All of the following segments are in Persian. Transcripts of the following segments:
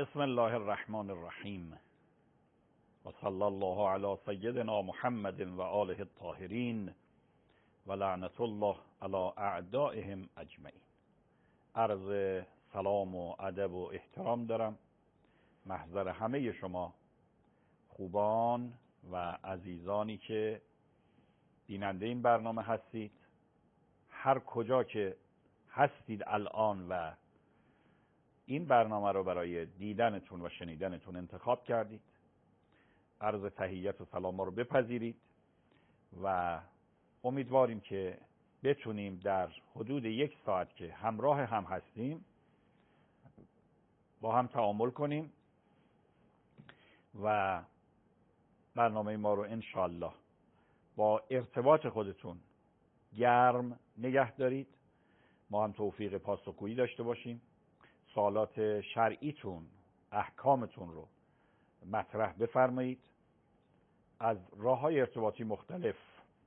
بسم الله الرحمن الرحیم و صلی الله علی سیدنا محمد و آله الطاهرین و لعنت الله علی اعدائهم اجمعین. عرض سلام و ادب و احترام دارم محضر همه شما خوبان و عزیزانی که بیننده این برنامه هستید، هر کجا که هستید الان و این برنامه رو برای دیدنتون و شنیدنتون انتخاب کردید. عرض تحیت و سلام رو بپذیرید و امیدواریم که بتونیم در حدود 1 ساعت که همراه هم هستیم با هم تعامل کنیم و برنامه ما رو انشالله با ارتباط خودتون گرم نگه دارید. ما هم توفیق پاسخگویی داشته باشیم، سوالات شرعیتون، احکامتون رو مطرح بفرمایید از راه‌های ارتباطی مختلف.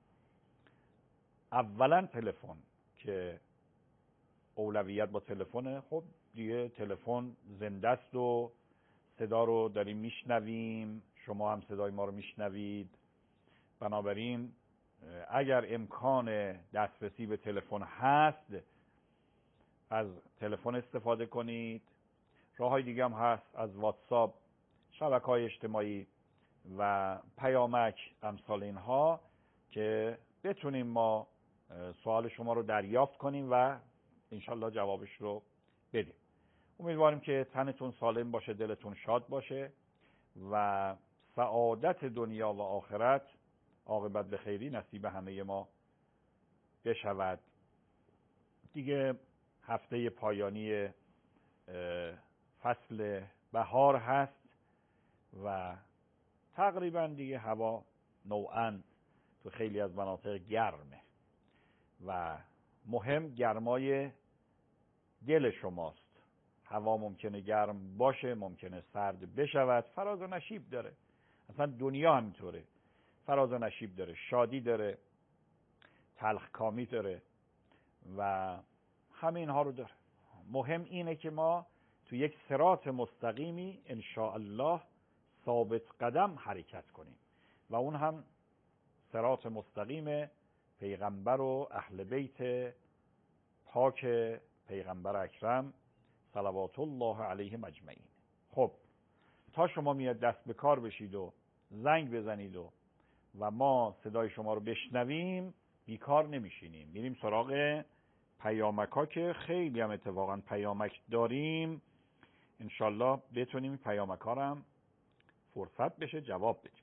اولا تلفن که اولویت با تلفنه. خب دیگه تلفن زنده است و صدا رو داریم میشنویم، شما هم صدای ما رو میشنوید. بنابراین اگر امکان دسترسی به تلفن هست از تلفن استفاده کنید. راه‌های دیگه هم هست، از واتساپ، شبکه‌های اجتماعی و پیامک امثال اینها که بتونیم ما سوال شما رو دریافت کنیم و انشالله جوابش رو بدیم. امیدواریم که تنتون سالم باشه، دلتون شاد باشه و سعادت دنیا و آخرت عاقبت به خیری نصیب همه ما بشود. دیگه هفته پایانی فصل بهار هست و تقریبا دیگه هوا نوعاً تو خیلی از مناطق گرمه و مهم گرمای دل شماست. هوا ممکنه گرم باشه، ممکنه سرد بشود، فراز و نشیب داره. اصلا دنیا همینطوره، فراز و نشیب داره، شادی داره، تلخکامی داره و همه اینها رو داره. مهم اینه که ما تو یک صراط مستقیمی انشاءالله ثابت قدم حرکت کنیم و اون هم صراط مستقیم پیغمبر و اهل بیت پاک پیغمبر اکرم صلوات الله علیهم اجمعین. خب تا شما میاد دست به کار بشید و زنگ بزنید و ما صدای شما رو بشنویم، بیکار نمیشینیم، میریم سراغ پیامک ها که خیلی هم اتفاقا پیامک داریم. انشالله بتونیم پیامک ها رو هم فرصت بشه جواب بدیم.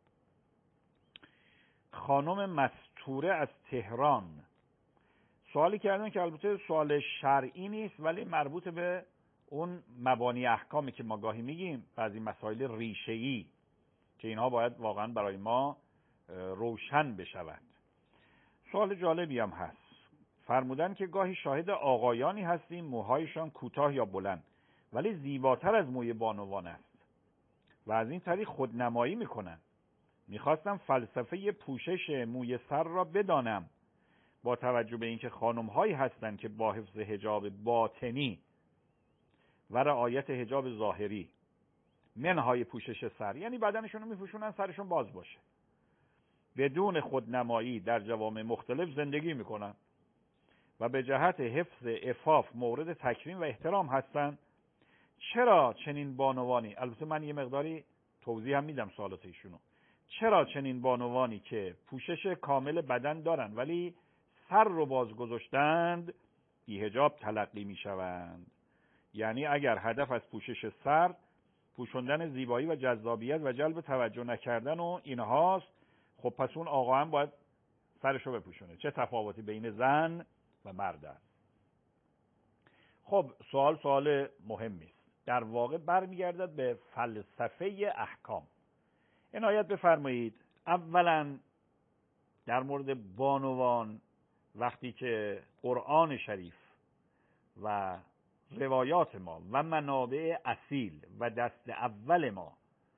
خانم مستوره از تهران سوالی کردن که البته سوال شرعی نیست ولی مربوط به اون مبانی احکامی که ما گاهی میگیم، بعضی مسائل ریشه‌ای که اینها باید واقعا برای ما روشن بشود. سوال جالبی هم هست. فرمودن که گاهی شاهد آقایانی هستیم موهایشان کوتاه یا بلند ولی زیباتر از موی بانوان است و از این طریق خودنمایی میکنن. میخواستم فلسفه پوشش موی سر را بدانم با توجه به اینکه خانم‌هایی هستند که با حفظ حجاب باطنی و رعایت حجاب ظاهری منهای پوشش سر، یعنی بدنشون رو میپوشونن سرشون باز باشه، بدون خودنمایی در جوامع مختلف زندگی میکنن و به جهت حفظ عفاف مورد تکریم و احترام هستند. چرا چنین بانوانی، البته من یه مقداری توضیح هم میدم سوالات ایشونو، چرا چنین بانوانی که پوشش کامل بدن دارن ولی سر رو باز گذاشتند بی حجاب تلقی میشوند؟ یعنی اگر هدف از پوشش سر پوشوندن زیبایی و جذابیت و جلب توجه نکردن و اینهاست، خب پس اون آقا هم باید سرشو بپوشونه. چه تفاوتی بین زن و مرد است؟ خب سوال مهمی است. در واقع برمیگردد به فلسفه احکام. عنایت بفرمایید. اولا در مورد بانوان وقتی که قرآن شریف و روایات ما و منابع اصیل و دست اول ما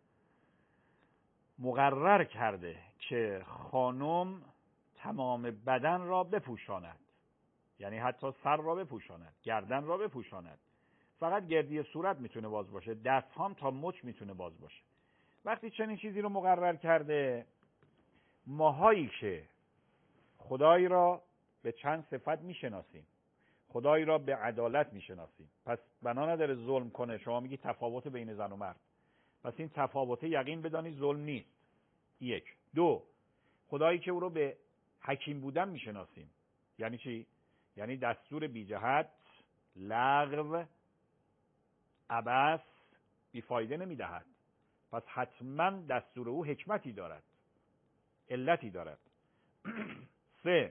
مقرر کرده که خانم تمام بدن را بپوشاند، یعنی حتی سر را بپوشاند، گردن را بپوشاند فقط گردی صورت میتونه باز باشه، دست هم تا مچ میتونه باز باشه. وقتی چنین چیزی رو مقرر کرده، ماهایی که خدای را به چند صفت میشناسیم، خدای را به عدالت میشناسیم، پس بنا نداره ظلم کنه. شما میگی تفاوت بین زن و مرد، پس این تفاوت یقین بدانید ظلم نیست. یک. دو، خدایی که او رو به حکیم بودن میشناسیم. یعنی چی؟ یعنی دستور بی جهت، لغو، عبث، بیفایده نمیدهد. پس حتما دستور او حکمتی دارد، علتی دارد. سه،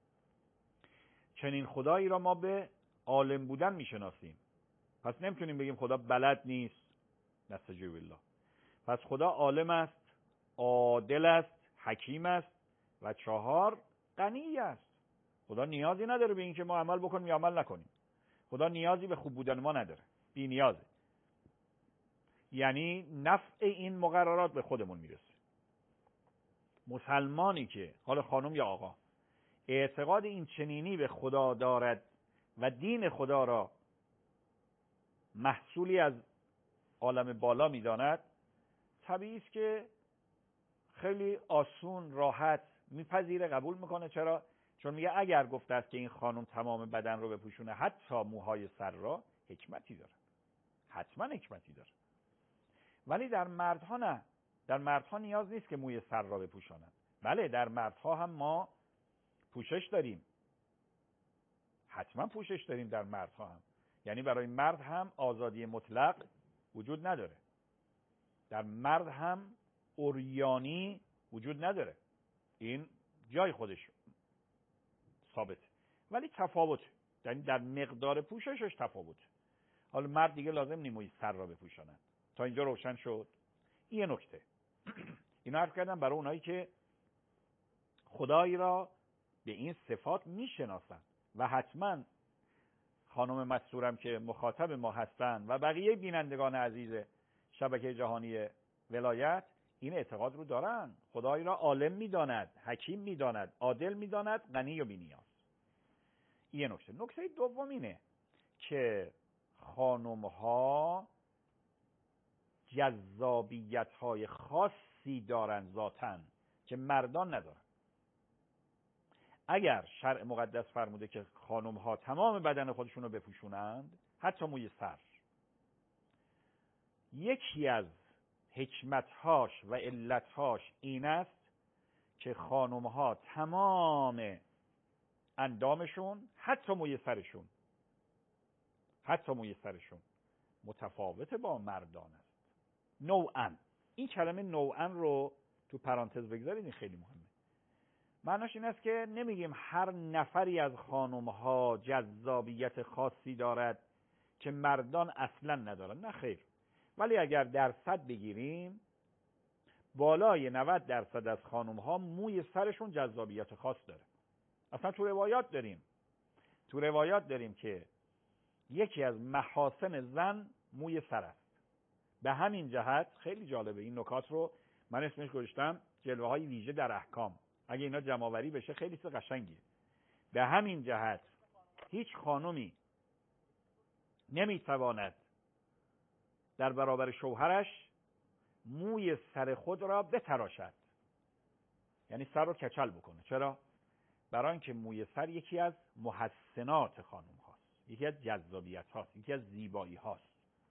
چنین خدایی را ما به عالم بودن میشناسیم. پس نمیتونیم بگیم خدا بلد نیست، نستجیب بالله. پس خدا عالم است، عادل است، حکیم است و چهار، غنی است. خدا نیازی نداره به این که ما عمل بکنیم یا عمل نکنیم. خدا نیازی به خوب بودن ما نداره، بی نیازه. یعنی نفع این مقررات به خودمون میرسه. مسلمانی که، حالا خانم یا آقا، اعتقاد این چنینی به خدا دارد و دین خدا را محصولی از عالم بالا میداند، طبیعی است که خیلی آسون، راحت میپذیره، قبول میکنه. چرا؟ چون میگه اگر گفته است که این خانم تمام بدن رو بپوشونه، حتی موهای سر را، حکمتی داره، حتما حکمتی داره. ولی در مردها نه. در مردها نیاز نیست که موی سر را بپوشانند. بله، در مردها هم ما پوشش داریم، حتما پوشش داریم در مردها هم. یعنی برای مرد هم آزادی مطلق وجود نداره، در مرد هم عریانی وجود نداره، این جای خودش ثابته. ولی تفاوت، یعنی در مقدار پوششش تفاوت. حالا مرد دیگه لازم نیست موی سر را بپوشانند. تا اینجا روشن شد؟ این یه نکته. اینو عرض کردم برای اونایی که خدایی را به این صفات میشناسن و حتما خانم مستورم که مخاطب ما هستن و بقیه بینندگان عزیز شبکه جهانی ولایت این اعتقاد رو دارن. خدایی را عالم میداند، حکیم میداند، عادل میداند، غنی و بی‌نیاز. این یه نکته. نکته دوم اینه که خانم‌ها جذابیت‌های خاصی دارن ذاتاً که مردان ندارن. اگر شرع مقدس فرموده که خانم‌ها تمام بدن خودشون رو بپوشونند، حتی موی سر، یکی از حکمت‌هاش و علت‌هاش این است که خانم‌ها تمام اندامشون، حتی موی سرشون متفاوت با مردان است. نوعاً. این کلمه نوعاً رو تو پرانتز بگذارید، این خیلی مهمه. معناش این است که نمیگیم هر نفری از خانم‌ها جذابیت خاصی دارد که مردان اصلاً ندارن، نه خیر. ولی اگر درصد بگیریم، بالای 90% از خانم‌ها موی سرشون جذابیت خاص داره. اصلا تو روایات داریم که یکی از محاسن زن موی سر است. به همین جهت خیلی جالبه، این نکات رو من اسمش گذاشتم جلوه‌های ویژه در احکام. اگه اینا جمع‌آوری بشه خیلی چیز قشنگیه. به همین جهت هیچ خانمی نمیتواند در برابر شوهرش موی سر خود را بتراشد، یعنی سر رو کچل بکنه. چرا؟ برای اینکه موی سر یکی از محسنات خانم هاست، یکی از جذابیت هاست، یکی از زیبایی هاست،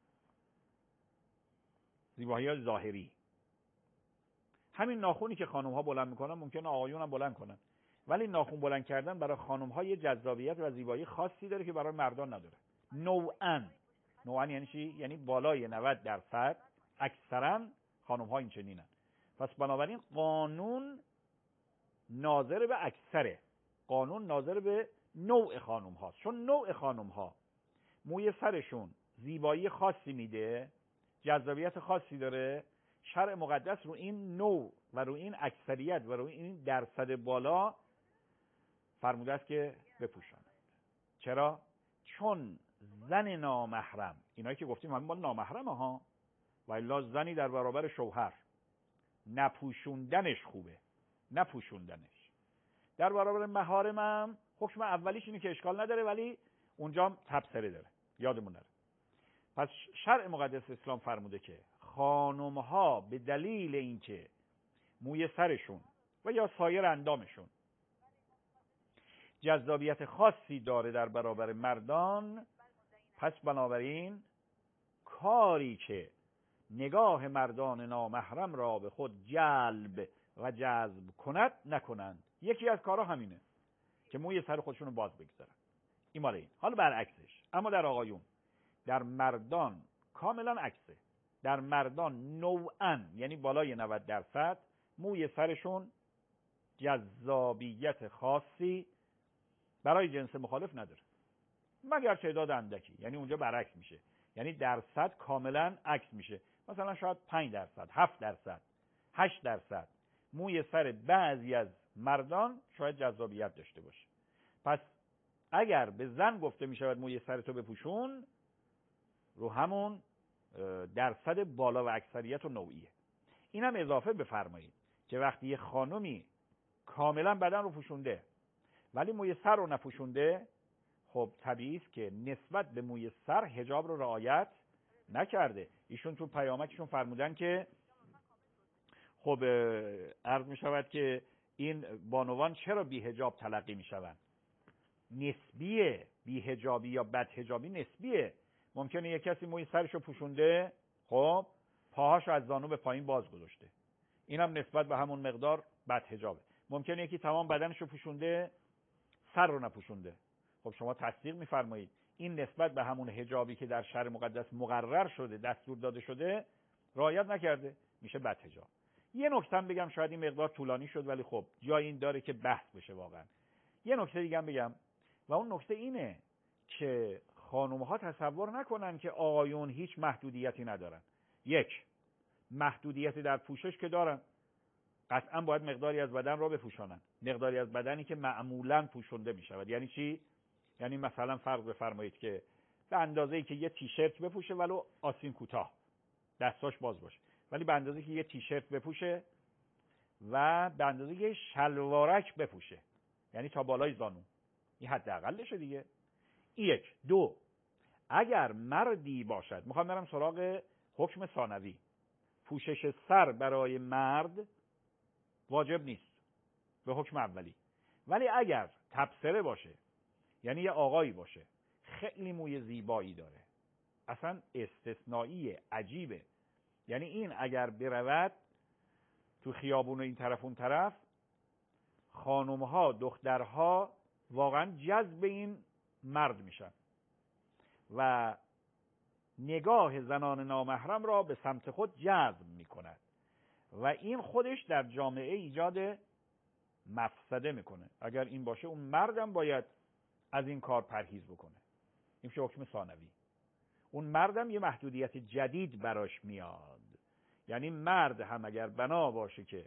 زیبایی های ظاهری. همین ناخونی که خانم ها بلند میکنن ممکنه آقایون هم بلند کنن، ولی ناخون بلند کردن برای خانم ها یه جذابیت و زیبایی خاصی داره که برای مردان نداره. نوعاً یعنی چی؟ یعنی بالای 90% اکثرا خانم ها این چنینن. پس بنابراین قانون ناظر به اکثره، قانون ناظر به نوع خانم هاست. چون نوع خانم ها موی سرشون زیبایی خاصی میده، جذابیت خاصی داره، شرع مقدس رو این نوع و رو این اکثریت و رو این درصد بالا فرموده است که بپوشانند. چرا؟ چون زن نامحرم، اینایی که گفتیم همین مال نامحرم ها، و الا زنی در برابر شوهر نپوشوندنش خوبه، نپوشوندنش. در برابر محارم هم حکم اولیش اینه که اشکال نداره، ولی اونجا هم تبصره داره، یادمون نره. پس شرع مقدس اسلام فرموده که خانم‌ها به دلیل اینکه موی سرشون و یا سایر اندامشون جذابیت خاصی داره در برابر مردان، پس بنابراین کاری که نگاه مردان نامحرم را به خود جلب و جذب کند نکنند. یکی از کارها همینه که موی سر خودشون رو باز بگذارن. این مال این. حالا برعکسش، اما در آقایون، در مردان کاملا عکسه. در مردان نوعاً، یعنی بالای 90%، موی سرشون جذابیت خاصی برای جنس مخالف نداره، مگر تعداد اندکی. یعنی اونجا برعکس میشه، یعنی درصد کاملا عکس میشه. مثلا شاید 5%، 7%، 8% موی سر بعضی از مردان شاید جذابیت داشته باشه. پس اگر به زن گفته میشود موی سرتو بپوشون، رو همون درصد بالا و اکثریت و نوعیه. این هم اضافه بفرمایید که وقتی یه خانمی کاملا بدن رو پوشونده ولی موی سر رو نپوشونده، خب طبیعی است که نسبت به موی سر حجاب رو رعایت نکرده. ایشون تو پیامکشون فرمودن که خب عرض می شود که این بانوان چرا بی حجاب تلقی می شوند؟ نسبیه. بی حجابی یا بد حجابی نسبیه. ممکنه یک کسی موی سرشو پوشونده، خب پاهاشو از زانو به پایین باز گذاشته، اینم نسبت به همون مقدار بد حجابه. ممکنه یکی تمام بدنشو پوشونده، سر رو نپوشونده. خب شما تصدیق می‌فرمایید این نسبت به همون حجابی که در شرع مقدس مقرر شده، دستور داده شده، رعایت نکرده، میشه بد حجاب. یه نکته بگم، شاید این مقدار طولانی شد ولی خب جای این داره که بحث بشه واقعا. یه نکته دیگه بگم و اون نکته اینه که خانم‌ها تصور نکنن که آقایون هیچ محدودیتی ندارن. یک، محدودیتی در پوشش که دارن، قطعا باید مقداری از بدن را بپوشانن، مقداری از بدنی که معمولاً پوشونده میشود. یعنی چی؟ یعنی مثلا فرض بفرمایید که به اندازه‌ای که یه تیشرت بپوشه ولو آستین کوتاه، دستاش باز باشه، ولی به اندازه‌ای که یه تیشرت بپوشه و به اندازه‌ای که شلوارک بپوشه، یعنی تا بالای زانو. این حداقلشه دیگه. یک. دو، اگر مردی باشد، میخوام برم سراغ حکم ثانوی، پوشش سر برای مرد واجب نیست به حکم اولی، ولی اگر تبصره باشه، یعنی یه آقایی باشه خیلی موی زیبایی داره، اصلا استثنائیه، عجیبه، یعنی این اگر برود تو خیابون این طرف اون طرف، خانمها، دخترها واقعا جذب این مرد میشن و نگاه زنان نامحرم را به سمت خود جذب میکند و این خودش در جامعه ایجاد مفسده میکنه. اگر این باشه اون مردم باید از این کار پرهیز بکنه. این میشه حکم ثانوی. اون مردم یه محدودیت جدید براش میاد. یعنی مرد هم اگر بنا باشه که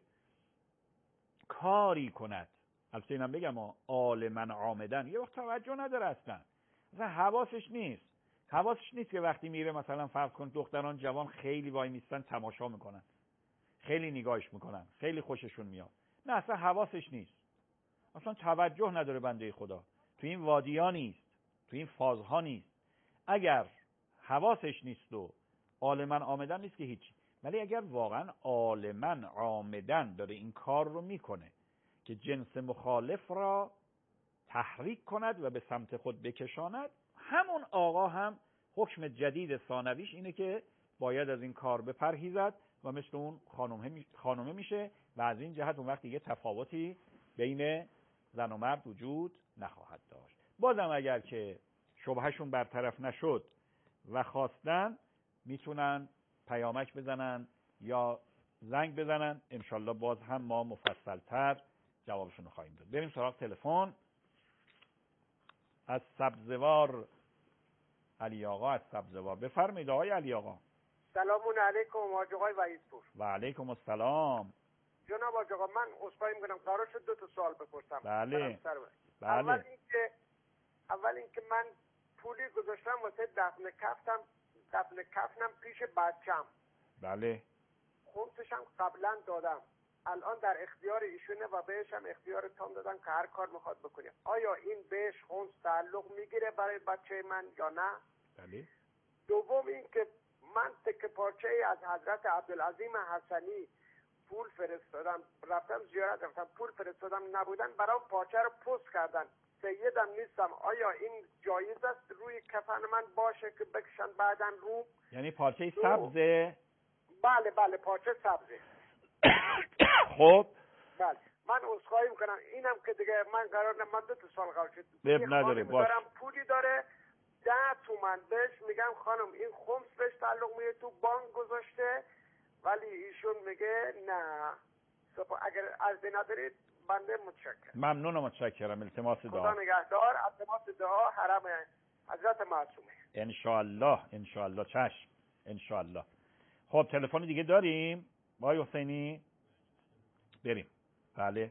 کاری کند، البته اینم بگم عالماً عامدن، یه وقت توجه نداره اصلا حواسش نیست که وقتی میره مثلا فرض کن دختران جوان خیلی وای میستن تماشا میکنن، خیلی نگاهش میکنن، خیلی خوششون میاد، نه اصلا حواسش نیست، اصلا توجه نداره بنده خدا، تو این وادی‌ها نیست، تو این فازها نیست. اگر حواسش نیست و عالماً عامدن نیست که هیچی، ولی اگر واقعا عالماً عامدن داره این کار رو میکنه که جنس مخالف را تحریک کند و به سمت خود بکشاند، همون آقا هم حکم جدید ثانویش اینه که باید از این کار بپرهیزد و مثل اون خانومه میشه و از این جهت اون وقت دیگه تفاوتی بین زن و مرد وجود نخواهد داشت. بازم اگر که شبهشون برطرف نشد و خواستن میتونن پیامک بزنن یا زنگ بزنن، انشالله باز هم ما مفصلتر جوابشون رو خواهیم داد. بریم سراغ تلفن. از سبزوار علی آقا از سبزوار، بفرمایید آقای علی آقا. سلام علیکم حاج آقای وحیدپور. و علیکم السلام. جناب حاج آقا، من عذرخواهی می‌کنم، قرار شد 2 سوال بپرسم. بله. اول اینکه من پولی گذاشتم واسه دفن کفنم پیش بچم. بله. خونسشم قبلا دادم، الان در اختیار ایشونه و بهش هم اختیار تام دادم که هر کار میخواد بکنه. آیا این بهش خونس تعلق میگیره برای بچه من یا نه؟ بله. دوم این که من تکه پارچه از حضرت عبدالعظیم حسنی پول فرستادم، رفتم زیارت، رفتم پول فرستادم، نبودن برام پارچه رو پست کردن، سیدم نیستم. آیا این جایز است روی کفن من باشه که بکشن بعدن رو؟ یعنی پارچه سبزه؟ بله بله پارچه سبزه. خب بله من عذرخواهی میکنم، اینم که دیگه من قرار من 2 سال قبل شد نداره باش. دارم پولی داره 10 تومن بهش میگم خانم این خمس بهش تعلق میگه تو بانک گذاشته، ولی ایشون میگه نه. اگر عرضی ندارید بنده متشکرم. ممنون و متشکرم. التماس دعا. خدا نگهدار. التماس دعا حرم حضرت معصومه. انشاءالله انشاءالله. چشم انشاءالله. خب تلفن دیگه داریم آقای حسینی؟ بریم. بله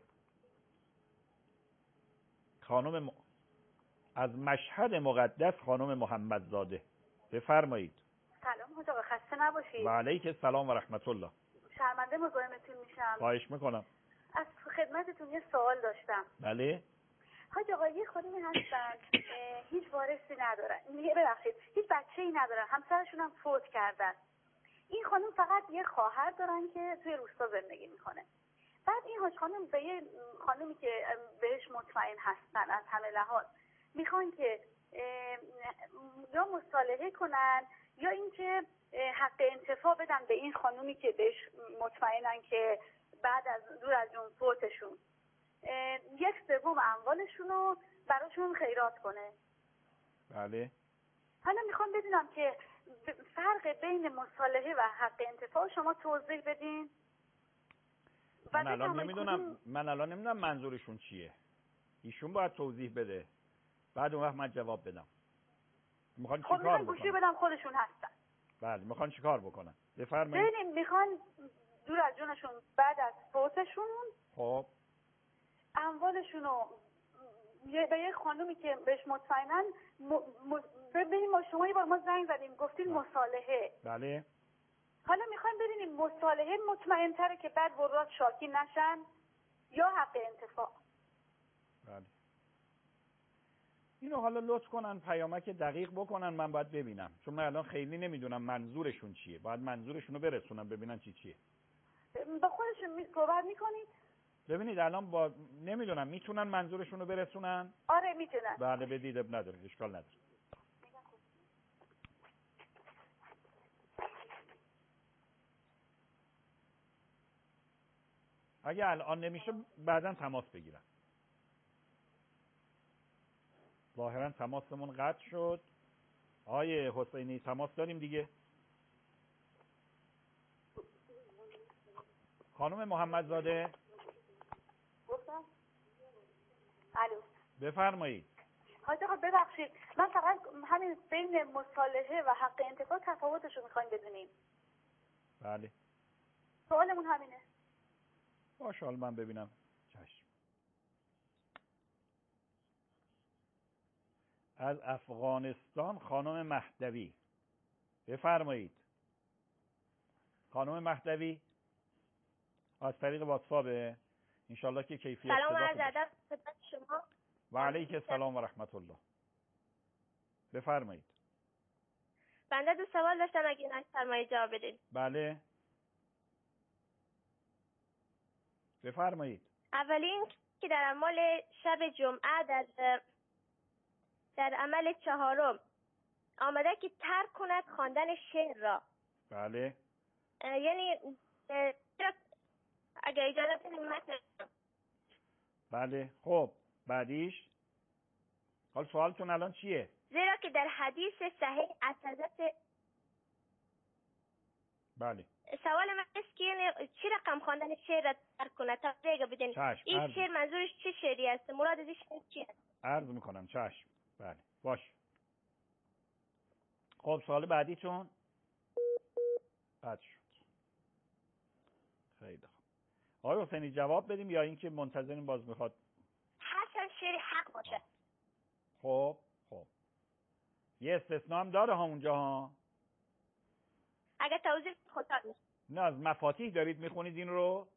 خانم از مشهد مقدس خانم محمدزاده بفرمایید. سلام حاج آقا، خسته نباشید. و علیک السلام و رحمت الله. شرمنده مزاحمتون میشم. خواهش میکنم. از خدمتتون یه سوال داشتم. بله حاج آقا یه خانمی هستن هیچ وارثی ندارن، ببخشید هیچ بچه‌ای ندارن، همسرشون هم فوت کردن. این خانم فقط یه خواهر دارن که توی روستا زندگی میکنه. بعد این حاج خانم به یه خانمی که بهش مطمئن هستن از همه لحاظ میخوان که یا مصالحه کنن یا اینکه حق انتفاع بدن به این خانومی که بهش مطمئنن که بعد از دور از اون فوتشون 1/3 اموالشون رو براشون خیرات کنه. بله. حالا میخوام بدونم که فرق بین مصالحه و حق انتفاع شما توضیح بدین. من الان نمیدونم منظورشون چیه. ایشون باید توضیح بده بعد اون وقت من جواب بدم. میخوان چیکار بکنن؟ گوشی بدم خودشون هستن. بله میخوان چیکار بکنن؟ بفرمایید. ببینیم میخوان دور از جونشون بعد از فوتشون خب اموالشون رو به یه خانومی که بهش مطمئنن ببینیم. ما شما یه بار ما زنگ زدیم گفتین مصالحه. بله. حالا میخوایم ببینیم مصالحه مطمئن تره که بعد ورات شاکی نشن یا حق انتفاع. بله. اینو حالا لطف کنن پیامک دقیق بکنن، من باید ببینم، چون من الان خیلی نمیدونم منظورشون چیه. باید منظورشون رو برسونم ببینن چیه. با خودشون صحبت میکنید؟ ببینید الان نمیدونم میتونن منظورشون رو برسونن؟ آره میتونن. بله بدید، اب نداره، اشکال نداره. اگه الان نمیشه بعداً تماس بگیرن. ظاهرا تماسمون قطع شد. آقای حسینی تماس داریم دیگه. خانم محمدزاده گفتم الو بفرمایید. حاج آقا ببخشید من فقط همین بین مصالحه و حق انتفاع تفاوتش رو میخوایم بدونیم. بله سوالمون همینه. باشه حالا من ببینم. چشم. از افغانستان خانم مهدوی بفرمایید. خانم مهدوی از طریق واتساپ انشالله که کیفیت سلام عرض ادب خدمت شما. و علیک السلام و رحمت الله. بفرمایید. بنده 2 سوال داشتم اگه نفرمایید جواب بدید. بله بفرمایید. اولین که در اعمال شب جمعه در عمل 4 آمده که ترک کند خواندن شعر را. بله. یعنی اگه اجازه بدید متن. بله خب بعدیش حال سوالتون الان چیه؟ زیرا که در حدیث صحیح از حضرت بله سوال من است که یعنی چی رقم خواندن شعر را ترک کند تا دیگه بدین. این شعر منظورش چه شعری است؟ مراد ازش چیه؟ عرض میکنم. چشم. بله باش. خب سوال بعدی چون بعد شد. خیلی خوب. آقای حسینی جواب بدیم یا اینکه منتظرین باز میخواد؟ حسن شعر حق باشه. خب یه استثناء هم داره ها اونجا ها. اگه توضیح خودتان میشه. نه از مفاتیح دارید میخونید این رو؟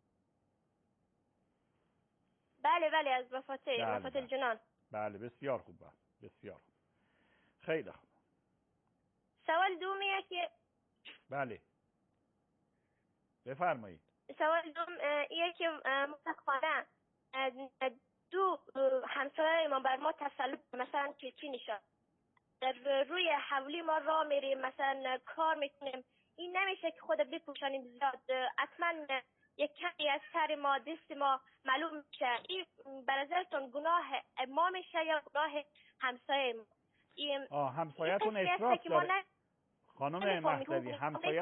بله از مفاتیح جنان. بله بسیار خوب. بسیار خوب. خیلی خوب. سوال دومیه که بله بفرمایید. سوال دوم ایه که متاسفانه دو همسایه ما بر ما تسلط مثلا چی نشد در روی حولی ما راه میریم مثلا کار میکنیم، این نمیشه که خود بپوشانیم زیاد، حتما یک کمی از سر ما دست ما معلوم میشه. این به نظرتون گناه ما میشه یا گناه همسایه ما؟ همسایه‌تون اشراف داره خانم مهدوی؟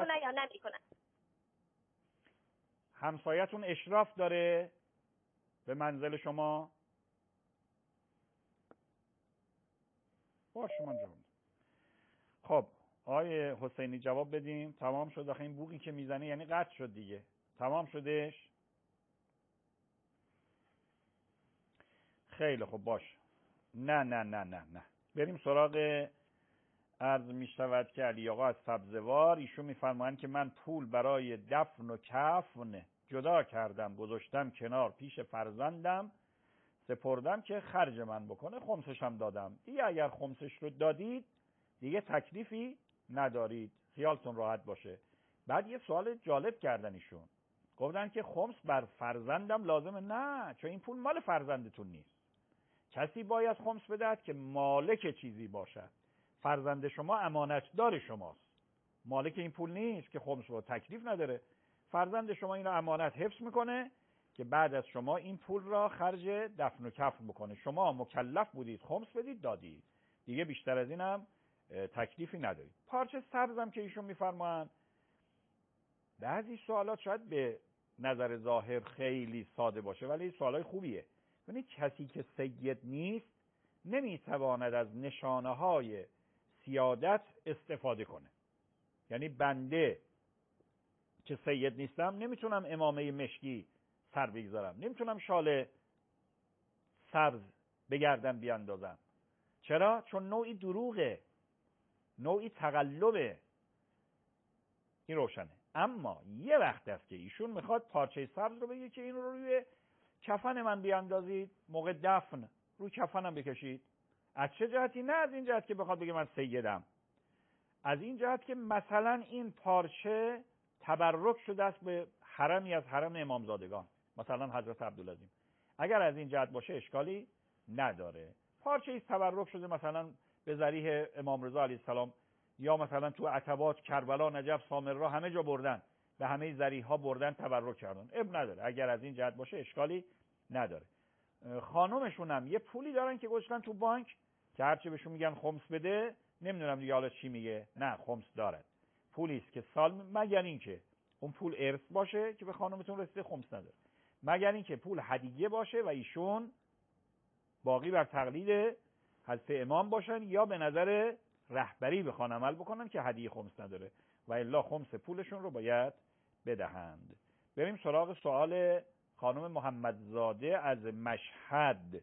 همسایه‌تون اشراف داره به منزل شما؟ باشه من جواب. خب آقای حسینی جواب بدیم. تمام شد؟ آخه این بوقی که میزنه یعنی قطع شد دیگه. تمام شدش؟ خیلی خب باش. نه بریم سراغ عرض می شود که علی آقا از سبزوار. ایشون میفرمایند که من پول برای دفن و کفن جدا کردم، گذاشتم کنار پیش فرزندم، سپردم که خرج من بکنه، خمسش هم دادم. دیگه اگر خمسش رو دادید دیگه تکلیفی ندارید، خیالتون راحت باشه. بعد یه سوال جالب کردن ایشون، گفتن که خمس بر فرزندم لازمه. نه، چون این پول مال فرزندتون نیست. کسی باید خمس بدهد که مالک چیزی باشد. فرزند شما امانتدار شماست، مالک این پول نیست که خمس رو تکلیف نداره. فرزند شما اینو امانت حفظ میکنه که بعد از شما این پول را خرج دفن و کفن بکنه. شما مکلف بودید خمس بدید، دادید، دیگه بیشتر از اینم تکلیفی ندارید. پارچه سبزم که ایشون میفرمایند، بعضی سوالات شاید به نظر ظاهر خیلی ساده باشه ولی سوالای خوبیه. یعنی کسی که سید نیست نمیتواند از نشانه های سیادت استفاده کنه. یعنی بنده که سید نیستم نمیتونم امامه مشکی سر بگذارم، نمیتونم شال سبز به گردن بیاندازم. چرا؟ چون نوعی دروغه، نوعی تقلبه. این روشنه. اما یه وقت است که ایشون میخواد پارچه سبز رو بگه که این رو روی کفن من بیاندازید، موقع دفن روی کفنم بکشید. از چه جهتی؟ نه از این جهت که بخواد بگه من سیدم، از این جهت که مثلا این پارچه تبرک شده است به حرمی از حرم امامزادگان، مثلا حضرت عبدالعظیم. اگر از این جهت باشه اشکالی نداره. پارچه ایست تبرک شده مثلا به ذریح امام رضا علیه السلام، یا مثلا تو عتبات کربلا، نجف، سامرا، همه جا بردن، به همه ذریح ها بردن تبرک کردن، اب نداره. اگر از این جهت باشه اشکالی نداره. خانومشون هم یه پولی دارن که گذاشتن تو بانک که هرچی بهشون میگن خمس بده، نمیدونم دیگه حالا چی میگه، نه خمس دارد. پولی است که سال، مگر اینکه اون پول ارث باشه که به خانومتون رسیده، خمس نداره. مگر اینکه پول هدیه باشه و ایشون باقی بر تقلید حضرت امام باشن یا به نظر رهبری بخوان عمل بکنن که هدیه خمس نداره، و الا خمس پولشون رو باید بدهند. بریم سراغ سوال خانم محمدزاده از مشهد.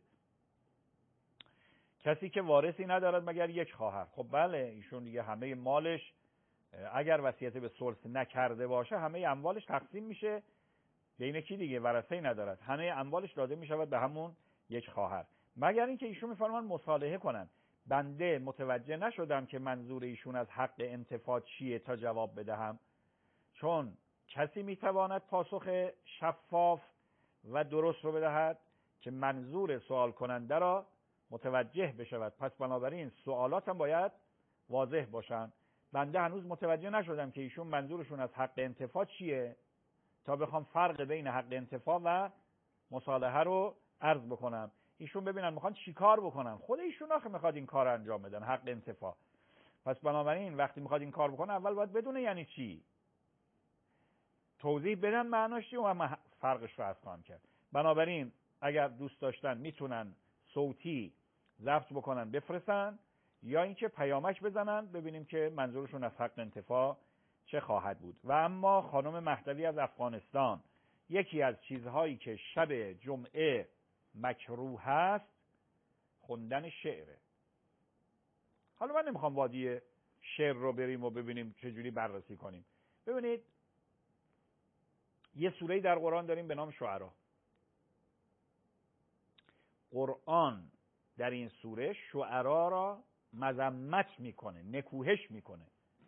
کسی که وارثی ندارد مگر یک خواهر. خب بله، ایشون دیگه همه مالش اگر وصیت به ثلث نکرده باشه همه اموالش تقسیم میشه بین کی دیگه؟ ورثه‌ای ندارد، همه اموالش داده میشود به همون یک خواهر. مگر اینکه ایشون میفرمان مصالحه کنن. بنده متوجه نشدم که منظور ایشون از حق انتفاع چیه تا جواب بدهم، چون کسی میتواند پاسخ شفاف و درست رو بدهد که منظور سوال کننده را متوجه بشود. پس بنابراین سوالات هم باید واضح باشن. بنده هنوز متوجه نشدم که ایشون منظورشون از حق انتفاع چیه تا بخوام فرق بین حق انتفاع و مصالحه رو عرض بکنم. ایشون ببینن میخوان چی کار بکنن، خود ایشون آخه میخواد این کار انجام بدن، حق انتفاع. پس بنابراین وقتی میخواد این کار بکنه اول باید بدونه یعنی چی، توضیح بدن معناش چی و من فرقش رو عرض خواهم کرد. بنابراین اگر دوست داشتن میتونن صوتی ضبط بکنن بفرستن، یا اینکه پیامک بزنن ببینیم که منظورشون از حق انتفاع چه خواهد بود. و اما خانم مهدوی از افغانستان، یکی از چیزهایی که شب جمعه مکروه هست خوندن شعره. حالا من نمیخوام وادی شعر رو بریم و ببینیم چجوری بررسی کنیم. ببینید یه سوره‌ای در قرآن داریم به نام شعرا. قرآن در این سوره شعرا را مذمت میکنه، نکوهش میکنه.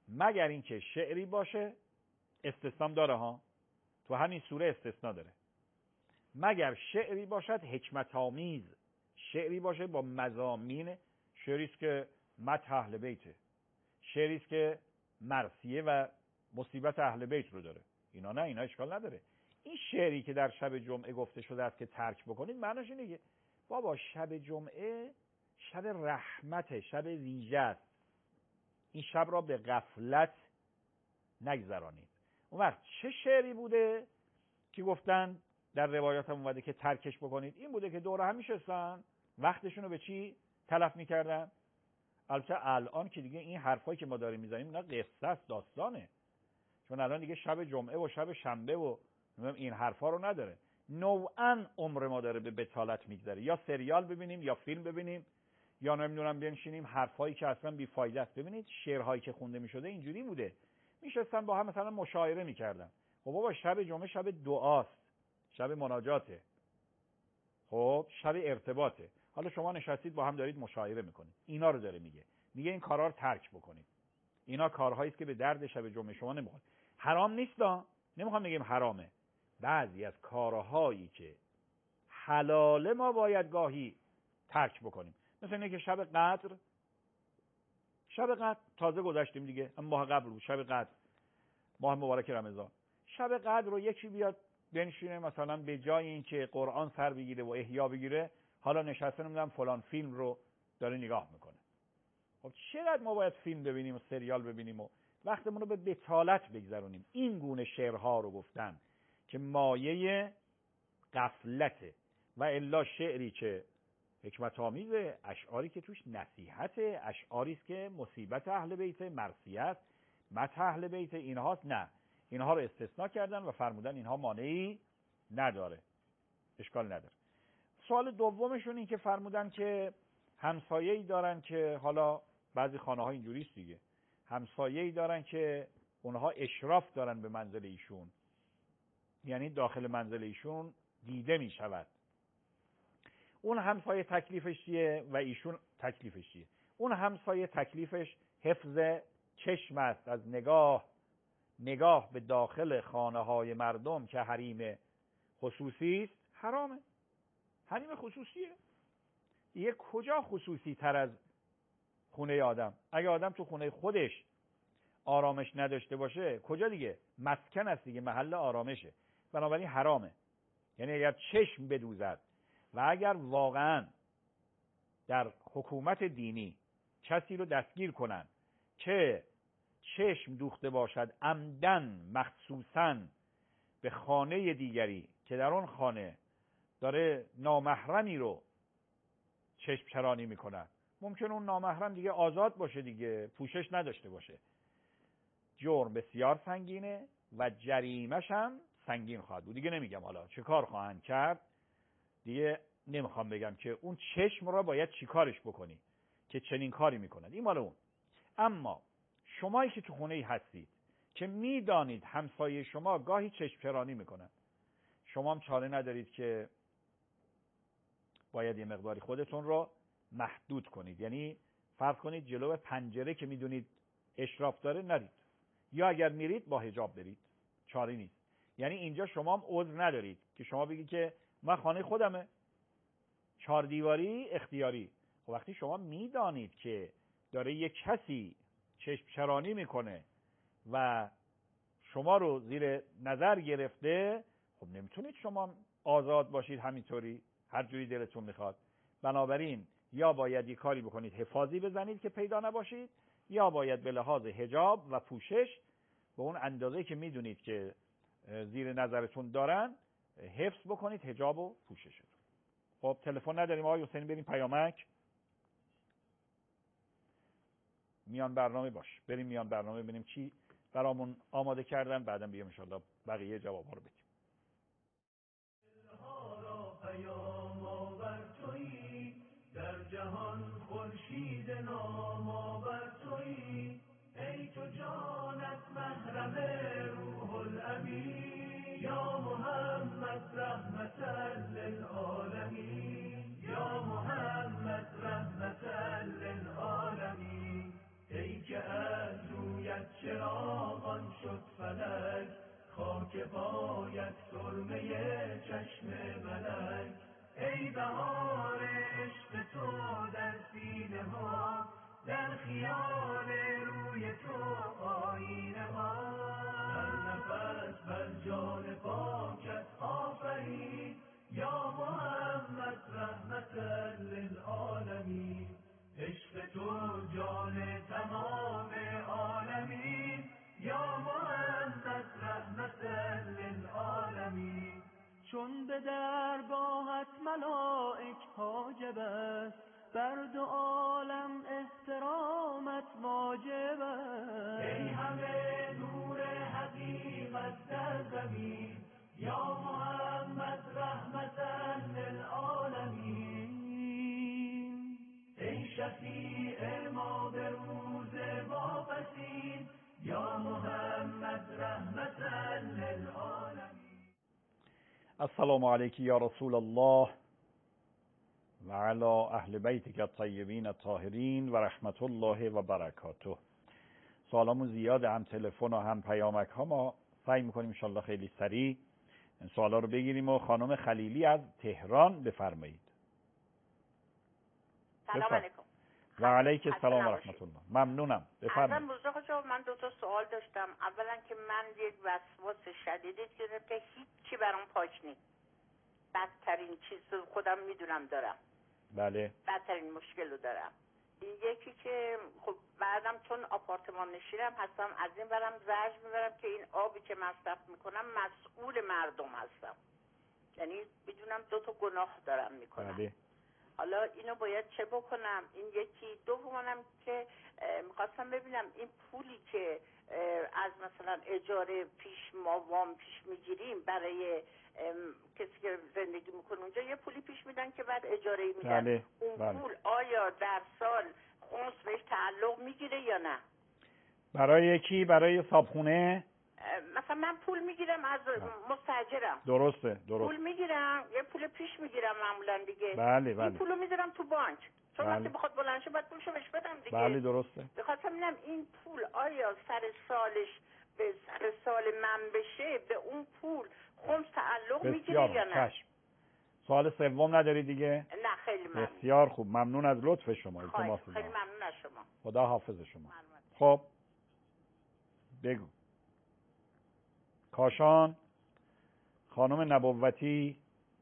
مگر اینکه شعری باشه، استثنام داره ها، تو همین سوره استثناء داره، مگر شعری باشد حکمت آمیز، شعری باشه با مضامین، شعری است که مدح اهل بیته، شعری است که مرثیه و مصیبت اهل بیت رو داره، اینا نه، اینا اشکال نداره. این شعری که در شب جمعه گفته شده است که ترک بکنید، معناش اینه که بابا شب جمعه شب رحمت، شب ویژه است، این شب را به غفلت نگذرانید. اون وقت چه شعری بوده که گفتن در روایات هم اومده که ترکش بکنید؟ این بوده که دور هم میشستن وقتشون رو به چی تلف میکردن؟ البته الان که دیگه این حرفایی که ما داریم میزنیم اینا قصه است، داستانه، چون الان دیگه شب جمعه و شب شنبه و این حرفا رو نداره. نوعاً عمر ما داره به بتالت میگذره، یا سریال ببینیم یا فیلم ببینیم یا نمیدونم بنشینیم حرفایی که اصلا بیفایده است. ببینید شعرهایی که خونده میشده اینجوری بوده، میشستن با هم مثلا مشاعره میکردن. خب بابا شب جمعه شب دعاست، شب مناجاته، خب شب ارتباطه، حالا شما نشستید با هم دارید مشاعره میکنید. اینا رو داره میگه این کارا رو ترک بکنید، اینا کارهایی است که به درد شب جمعه شما نمیخوره. حرام نیستا، نمیخوام بگیم حرامه، بعضی از کارهایی که حلاله ما باید گاهی ترک بکنیم. مثل اینه که شب قدر تازه گذشتیم دیگه، اما ماه قبل بود شب قدر، ماه مبارک رمضان. شب قدر رو یکی بیاد بنشینه مثلا به جای اینکه قرآن سر بگیره و احیا بگیره، حالا نشسته نمیدونم فلان فیلم رو داره نگاه میکنه. خب چقدر ما باید فیلم ببینیم و سریال ببینیم و وقتمون رو به بتالت بگذرونیم؟ این گونه شعرها رو گفتن که مایه غفلته، و الا شعری که حکمت آمیزه، اشعاری که توش نصیحته، اشعاری است که مصیبت اهل بیت، مرثیه است، مدح اهل بیت، اینهاست، نه، اینها رو استثناء کردن و فرمودن اینها مانعی نداره، اشکال نداره. سوال دومشون این که فرمودن که همسایه‌ای دارن که، حالا بعضی خانه‌ها اینجوری است دیگه، همسایه‌ای دارن که اونها اشراف دارن به منزل ایشون، یعنی داخل منزل ایشون دیده می شود. اون همسایه تکلیفش چیه و ایشون تکلیفش چیه؟ اون همسایه تکلیفش حفظ چشم است از نگاه به داخل خانه های مردم که حریم خصوصی است، حرامه، حریم خصوصیه. یه کجا خصوصی تر از خونه آدم؟ اگه آدم تو خونه خودش آرامش نداشته باشه، کجا دیگه؟ مسکن است دیگه، محل آرامشه، بنابراین حرامه. یعنی اگر چشم بدوزد و اگر واقعا در حکومت دینی کسی رو دستگیر کنن که چشم دوخته باشد عمدن مخصوصاً به خانه دیگری که در اون خانه داره نامحرمی رو چشم چرانی میکنن، ممکن اون نامحرم دیگه آزاد باشه دیگه، پوشش نداشته باشه، جرم بسیار سنگینه و جریمش هم سنگین خواهد بود. دیگه نمیگم حالا چه کار خواهند کرد، دیگه نمیخوام بگم که اون چشم را باید چی کارش بکنی که چنین کاری میکنند، این مال اون. اما شمایی که تو خونه ای هستید که میدانید همسایه شما گاهی چشم چرانی میکنن، شما هم چاره ندارید که باید یه مقداری خودتون رو محدود کنید. یعنی فرض کنید جلو پنجره که میدونید اشراف داره نرید، یا اگر میرید با حجاب برید، چاره نیست. یعنی اینجا شما هم عذر ندارید که شما بگید که من خانه خودمه، 4 دیواری اختیاری. خب وقتی شما میدانید که داره یک کسی چشم چرانی میکنه و شما رو زیر نظر گرفته، خب نمیتونید شما آزاد باشید همینطوری هر جوری دلتون میخواد. بنابراین یا باید یک کاری بکنید حفاظی بزنید که پیدا نباشید، یا باید به لحاظ حجاب و پوشش به اون اندازه‌ای که میدونید که زیر نظرتون دارن حفظ بکنید حجاب و پوششتون. خب تلفن نداریم آقای حسینی، بریم پیامک. میان برنامه باش، بریم میان برنامه ببینیم چی برامون آماده کردن، بعدم بیام ان شاءالله بقیه جواب‌ها رو بدیم. در جهان خورشید نامآور تویی، ای تو جانت محرم روح الامین، یا محمد رحمتا للعالمین، یا محمد رحمتا للعالمین. ای که از رویت پاکت سرمه چشم ملک. ای بهار عشق تو در سینه ها، در خیال روی تو آینه ها. هر نفس بر جان پاکت آفرین، یا محمد رحمتا للعالمین. عشق تو جان تمام عالمین، یا محمد رحمتا للعالمین. چون به درگاهت ملائک حاجب است، بر دو عالم احترامت واجب است. ای همه نور حقیقت در زمین، یا محمد رحمتا للعالمین. ای شفیع ما به روز واپسین، یا محمد رحمتا للعالمین. السلام علیک یا رسول الله و علی اهل بیتک الطیبین الطاهرین و رحمت الله و برکاته. سوالامون زیاده، هم تلفن و هم پیامک ها. ما سعی میکنیم انشالله خیلی سریع این سوالا رو بگیریم. و خانم خلیلی از تهران بفرمایید. سلام علیکم. و علیک السلام و رحمت الله. ممنونم، بفرمایید. من دو تا سوال داشتم. اولا که من یک وسواس شدیدی گرفته، هیچی برام پاک نیست. بدترین چیز رو خودم میدونم دارم. بله. بدترین مشکل رو دارم. یکی که خب بعدم چون آپارتمان نشینم هستم، از این برم زجر میبرم که این آبی که مصرف میکنم مسئول مردم هستم. یعنی بدونم دو تا گناه دارم میکنم. بله. حالا اینو باید چه بکنم؟ این یکی. دومم که میخواستم ببینم این پولی که از مثلا اجاره پیش ما وام پیش میگیریم برای کسی که زندگی میکنه اونجا، یه پولی پیش میدن که بعد اجاره میدن. بله. اون بله. پول آیا در سال خمس بهش تعلق میگیره یا نه؟ برای کی؟ برای صابخونه؟ مثلا من پول میگیرم از مستاجرم. درسته. پول میگیرم، یه پول پیش میگیرم معمولا دیگه. بله. این پولو میذارم تو بانک، چون بله. وقتی بخواد بلند شه باید پولشو بهش بدم دیگه. بله درسته. بخواستم ببینم این پول آیا سر سالش به سر سال من بشه به اون پول خمس تعلق میگیره یا نه؟ چشم. سوال سوم نداری دیگه؟ نه خیلی ممنون. بسیار خوب، ممنون از لطف شما. خیلی ممنون از شما. خدا حافظ شما. ممنون. خب بگو. کاشان خانم نبوتی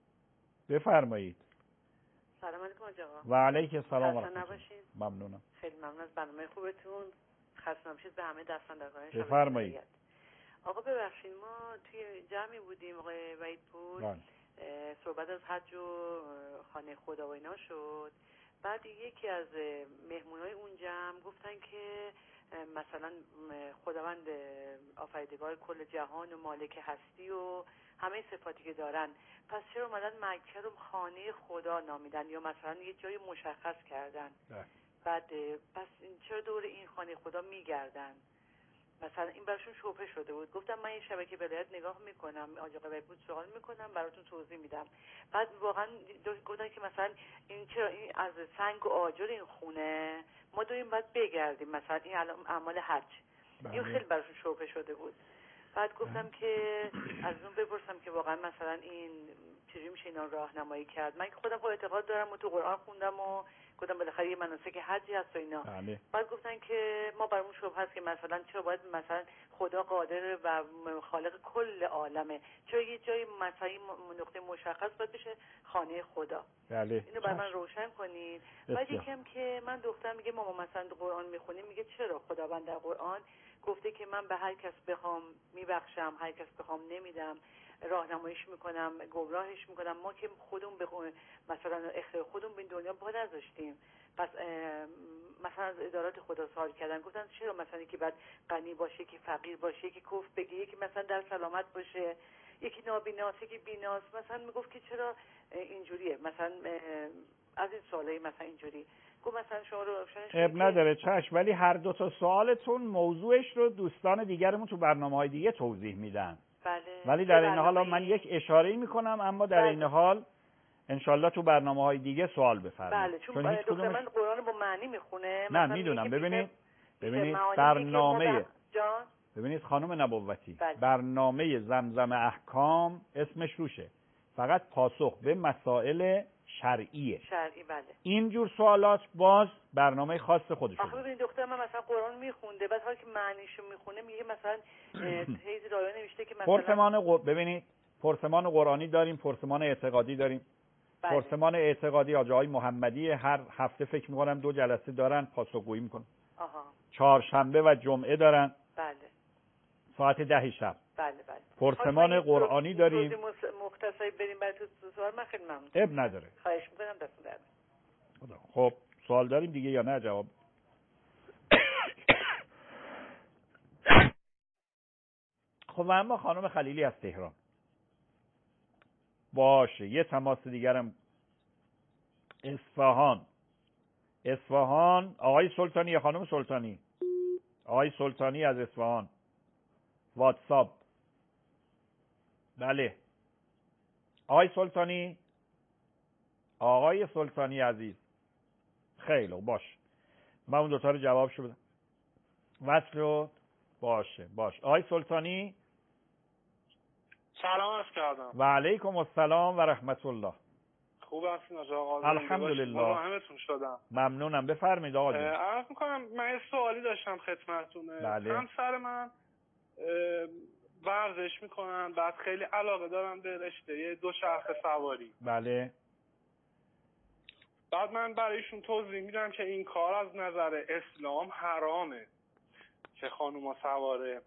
بفرمایید. سلام علیکم آقا. و علیک السلام و رحمت الله. ممنونم. خیلی ممنون از برنامه خوبتون. خسته نباشید به همه دستاندرکاران. بفرمایید. آقا ببخشید ما توی جمعی بودیم آقای وحید پور. صحبت از حج و خانه خدا و اینا شد. بعد یکی از مهمونای اون جمع گفتن که مثلا خداوند آفریدگار کل جهان و مالک هستی و همه صفاتی که دارن، پس چرا اومدن مکه رو خانه خدا نامیدن یا مثلا یه جای مشخص کردن؟ بعد پس چرا دور این خانه خدا میگردن؟ مثلا این براشون شبهه شده بود. گفتم من این شبکه ولایت نگاه میکنم، آقا بود سوال میکنم براتون توضیح میدم. بعد واقعا گفتن که مثلا این چرا این از سنگ و آجر این خونه ما داریم باید بگردیم، مثلا این اعمال حج. این خیلی براشون شبهه شده بود. بعد گفتم که از اون بپرسم که واقعا مثلا این چجوری میشه اینا راهنمایی کرد. من که خودم اعتقاد دارم و تو قرآن خوندم و گفتم بالاخره یه مناسک حجی هست و اینا. بعد گفتن که ما برامون شبهه هست که مثلا چرا باید مثلا خدا قادر و خالق کل عالمه، چرا یه جای مثلا نقطه مشخص باید بشه خانه خدا. اینو برای من روشن کنین. بعد یکم که من دخترم میگه مامان مثلا قرآن میخونیم، میگه چرا خداوند در قرآن گفته که من به هر کس بخوام میبخشم، هر کس بخوام نمیدم، راهنماییش میکنم، گمراهش میکنم. ما که خودمون به مثلا اختیار خودمون به دنیا پا نذاشتیم. پس مثلا از ادارات خدا سوال کردن، گفتن چرا مثلا یکی بعد غنی باشه، یکی فقیر باشه، یکی کف بگه، یکی مثلا در سلامت باشه، یکی نابیناست، یکی بیناست. مثلا میگفت که چرا اینجوریه، مثلا از این سوالای مثلا اینجوری. گفت مثلا شما رو اب نداره چشم، ولی هر دو تا سوالتون موضوعش رو دوستان دیگرمون تو برنامه‌های دیگه توضیح میدن. بله. ولی در این حال من یک اشاره‌ای میکنم، اما در این حال انشالله تو برنامه‌های دیگه سوال بفرمایید. بله، چون دکتر من قرآن با معنی میخونه. نه میدونم. ببینید برنامه ببینید خانم نبوتی، بله. برنامه زمزم احکام اسمش روشه، فقط پاسخ به مسائل شرعیه. شرعی بله. اینجور سوالات باز برنامه خاص خودشه. آخه ببینید دختر من مثلا قرآن میخونده، بعد حالا که معنیشو میخونه میگه مثلا تیز رایه نوشته که مثلا ببینید پرسمان قرآنی داریم، پرسمان اعتقادی داریم. بله. پرسمان اعتقادی آقای محمدی هر هفته فکر میکنم 2 جلسه دارن پاسخگویی میکنن. چهارشنبه و جمعه دارن. بله. ساعت 10 شب. بله. پرسمان قرآنی داریم. مختصری بریم برای تو سوال من خیلی ممنون. اب نداره. خواهش میکنم دست درد. خب سوال داریم دیگه یا نه جواب؟ خب اما خانم خلیلی از تهران باشه. یه تماس دیگرم اصفهان آقای سلطانی یا خانم سلطانی؟ آقای سلطانی از اصفهان واتساپ. بله آقای سلطانی عزیز خیلی باش، من اون دوتا رو جوابشو بدم. وصل شد. باشه آقای سلطانی سلام عرض کردم. و علیکم السلام و رحمت الله. خوب هستین آقا؟ الحمدلله. مزاحمتون شدم. ممنونم. بفرمایید آقا جون. عرض میکنم من یه سوالی داشتم خدمتتون. بله. همسر من ورزش میکنن، بعد خیلی علاقه دارم به رشته دوچرخه سواری. بله. بعد من برایشون توضیح میدم که این کار از نظر اسلام حرامه که خانوما سوار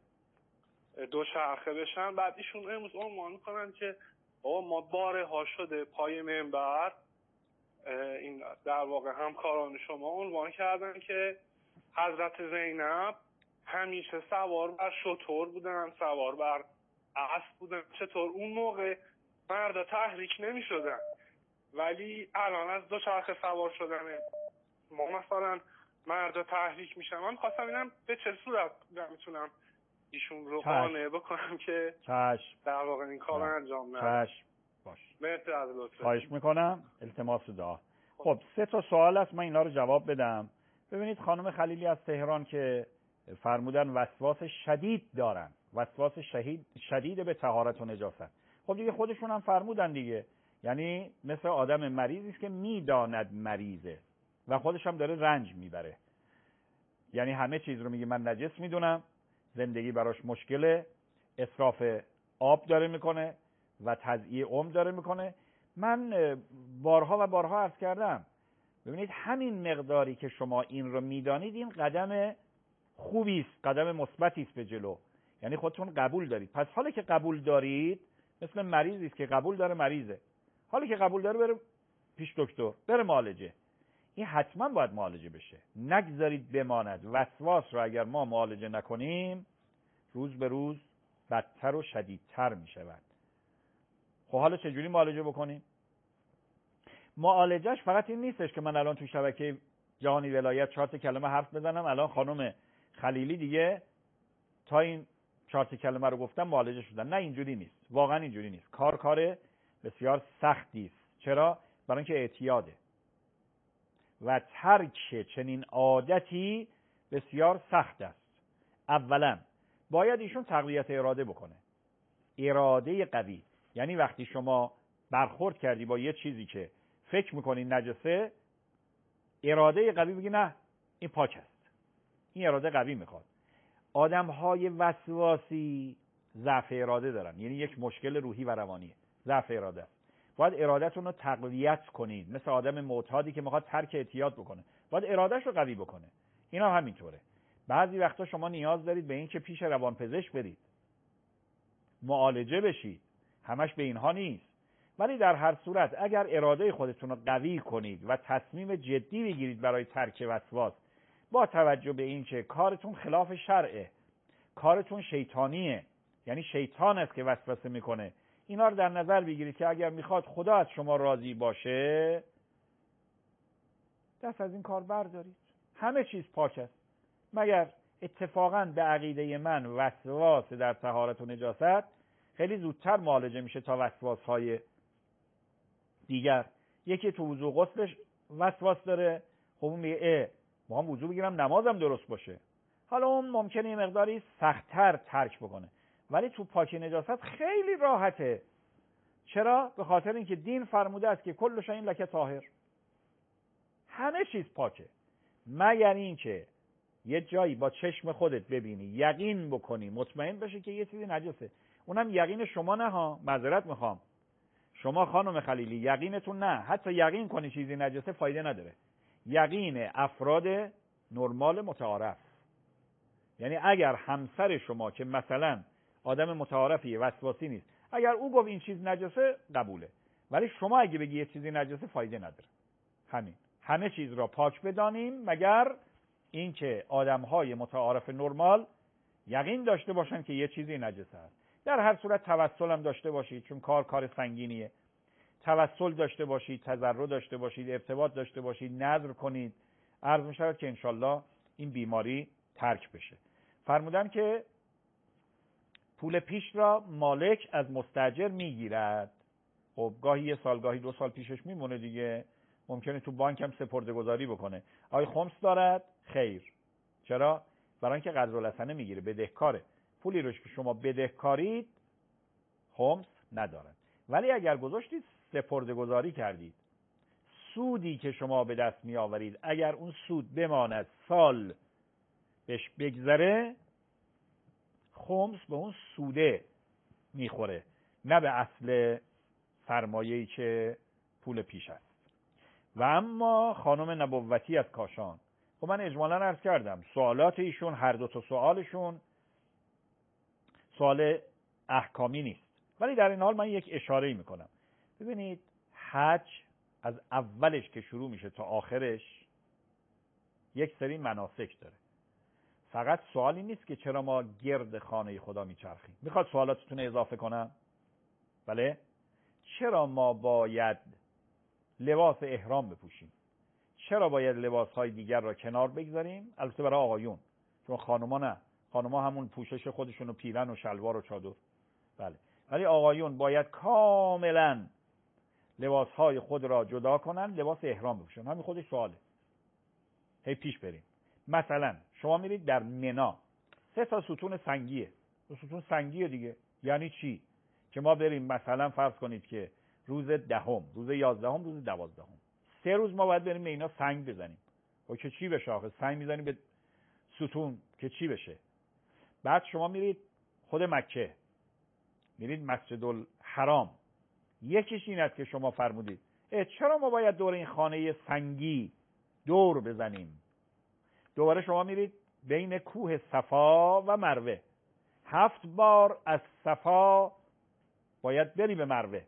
دوچرخه بشن. بعد ایشون امروز عنوان میکنن که بابا ما بارها شده پای منبر این در واقع همکاران شما عنوان کردن که حضرت زینب همیشه سوار بر شتر بودن، سوار بر اسب بودن. چطور اون موقع مردا تحریک نمی شدن ولی الان از دوچرخه سوار شدن ما مثلا مردا تحریک میشن؟ من خواستم ببینم به چه صورت میتونم ایشون رو قانع بکنم که در واقع این کار انجام ندن. باش. مرسی از لطفت. خواهش میکنم. التماس دعا. خب 3 سوال است، من اینا رو جواب بدم. ببینید خانم خلیلی از تهران که فرمودن وسواس شدید دارن، وسواس شدید به طهارت و نجاست. خب دیگه خودشون هم فرمودن دیگه، یعنی مثل آدم مریضی است که میداند مریضه و خودش هم داره رنج میبره. یعنی همه چیز رو میگه من نجس میدونم، زندگی براش مشکله، اسراف آب داره میکنه و تضییع عمر داره میکنه. من بارها و بارها عرض کردم ببینید همین مقداری که شما این رو میدانید این قدم خوبی است، قدم مثبتی است به جلو، یعنی خودتون قبول دارید. پس حالا که قبول دارید مثل مریضی است که قبول داره مریضه، حالا که قبول داره بره پیش دکتر، بره معالجه. این حتما باید معالجه بشه، نگذارید بماند. وسواس رو اگر ما معالجه نکنیم روز به روز بدتر و شدیدتر می شود. خب حالا چجوری معالجه بکنیم؟ معالجهش فقط این نیستش که من الان تو شبکه جهانی ولایت 4 کلمه حرف بزنم الان خانم خلیلی دیگه تا این 4 کلمه رو گفتم معالجه شدن. نه اینجوری نیست، واقعا اینجوری نیست. کار بسیار سختی است. چرا؟ برای اینکه اعتیاده و ترک چنین عادتی بسیار سخت است. اولا باید ایشون تقویت اراده بکنه، اراده قوی. یعنی وقتی شما برخورد کردی با یه چیزی که فکر میکنی نجسه، اراده قوی بگی نه این پاک است. این اراده قوی میخواد. آدم‌های وسواسی ضعف اراده دارن، یعنی یک مشکل روحی و روانیه، ضعف اراده است. باید ارادتون رو تقویت کنید. مثل آدم معتادی که میخواد ترک اعتیاد بکنه باید ارادهش رو قوی بکنه. اینا همینطوره. بعضی وقتا شما نیاز دارید به این که پیش روانپزشک برید، معالجه بشید، همش به اینها نیست. ولی در هر صورت اگر اراده خودتون رو قوی کنید و تصمیم جدی بگیرید برای ترک وسواس، با توجه به این که کارتون خلاف شرعه، کارتون شیطانیه، یعنی شیطان است که وسوسه میکنه، اینا رو در نظر بگیرید که اگر میخواد خدا از شما راضی باشه دست از این کار بردارید. همه چیز پاک است، مگر اتفاقا به عقیده من وسواس در طهارت و نجاست خیلی زودتر معالجه میشه تا وسواس‌های دیگر. یکی تو وضو غسلش وسواس داره، خب اون میگه ما هم وضو بگیرم نمازم درست باشه. حالا اون ممکنه یه مقداری سخت‌تر ترک بکنه، ولی تو پاکی نجاست خیلی راحته. چرا؟ به خاطر اینکه دین فرموده است که کل شیء لک طاهر، همه چیز پاکه، مگر اینکه یه جایی با چشم خودت ببینی، یقین بکنی، مطمئن بشی که یه چیزی نجسه. اونم یقین شما نه ها، معذرت میخوام، شما خانم خلیلی یقینتون نه، حتی یقین کنی چیزی نجسه فایده نداره. یقین افراد نرمال متعارف، یعنی اگر همسر شما که مثلا آدم متعارفیه، وسواسی نیست، اگر او گفت این چیز نجسه قبوله، ولی شما اگه بگی یه چیزی نجسه فایده نداره. همین، همه چیز را پاک بدانیم مگر اینکه آدم‌های متعارف نرمال یقین داشته باشن که یه چیزی نجسه است. در هر صورت توسل هم داشته باشید، چون کار سنگینیه. توسل داشته باشید، تضرع داشته باشید، ارتباط داشته باشید، نذر کنید. عرض می‌شود که انشالله این بیماری ترک بشه. فرمودن که پول پیش را مالک از مستاجر میگیرد. خب گاهی 1 سال گاهی 2 سال پیشش میمونه دیگه، ممکنه تو بانک هم سپرده‌گذاری بکنه. آیا خمس دارد؟ خیر. چرا؟ برای اینکه قدرالحسنه میگیره، بدهکاره. پولی روش که شما بدهکارید خمس ندارد. ولی اگر گذاشتید سپرده‌گذاری کردید، سودی که شما به دست می آورید اگر اون سود بماند سال بهش بگذره، خمس به اون سوده میخوره، نه به اصل سرمایه‌ای که پول پیش است. و اما خانم نبوتی از کاشان، خب من اجمالا عرض کردم سوالات ایشون، هر دو تا سوالشون سوال احکامی نیست، ولی در این حال من یک اشاره‌ای میکنم. ببینید حج از اولش که شروع میشه تا آخرش یک سری مناسک داره. فقط سوالی نیست که چرا ما گرد خانه خدا میچرخیم. میخواد سوالاتتون اضافه کنم؟ بله؟ چرا ما باید لباس احرام بپوشیم؟ چرا باید لباسهای دیگر را کنار بگذاریم؟ البته برای آقایون، چون خانوما نه، خانوما همون پوشش خودشونو پیرن و شلوار و چادر. بله، ولی آقایون باید کاملا لباسهای خود را جدا کنن، لباس احرام بپوشن. همین خودش سواله. هی پیش بریم. مثلا شما میرید در منا، 3 تا ستون سنگیه، ستون سنگیه دیگه. یعنی چی؟ که ما بریم مثلا فرض کنید که روز 10، روز 11، روز 12، 3 روز ما باید بریم به اینا سنگ بزنیم. و که چی بشه آخه؟ سنگ میزنیم به ستون که چی بشه؟ بعد شما میرید خود مکه، میرید مسجد الحرام، یکیش این است که شما فرمودید چرا ما باید دور این خانه سنگی دور بزنیم؟ دوباره شما میرید بین کوه صفا و مروه، 7 بار از صفا باید بری به مروه،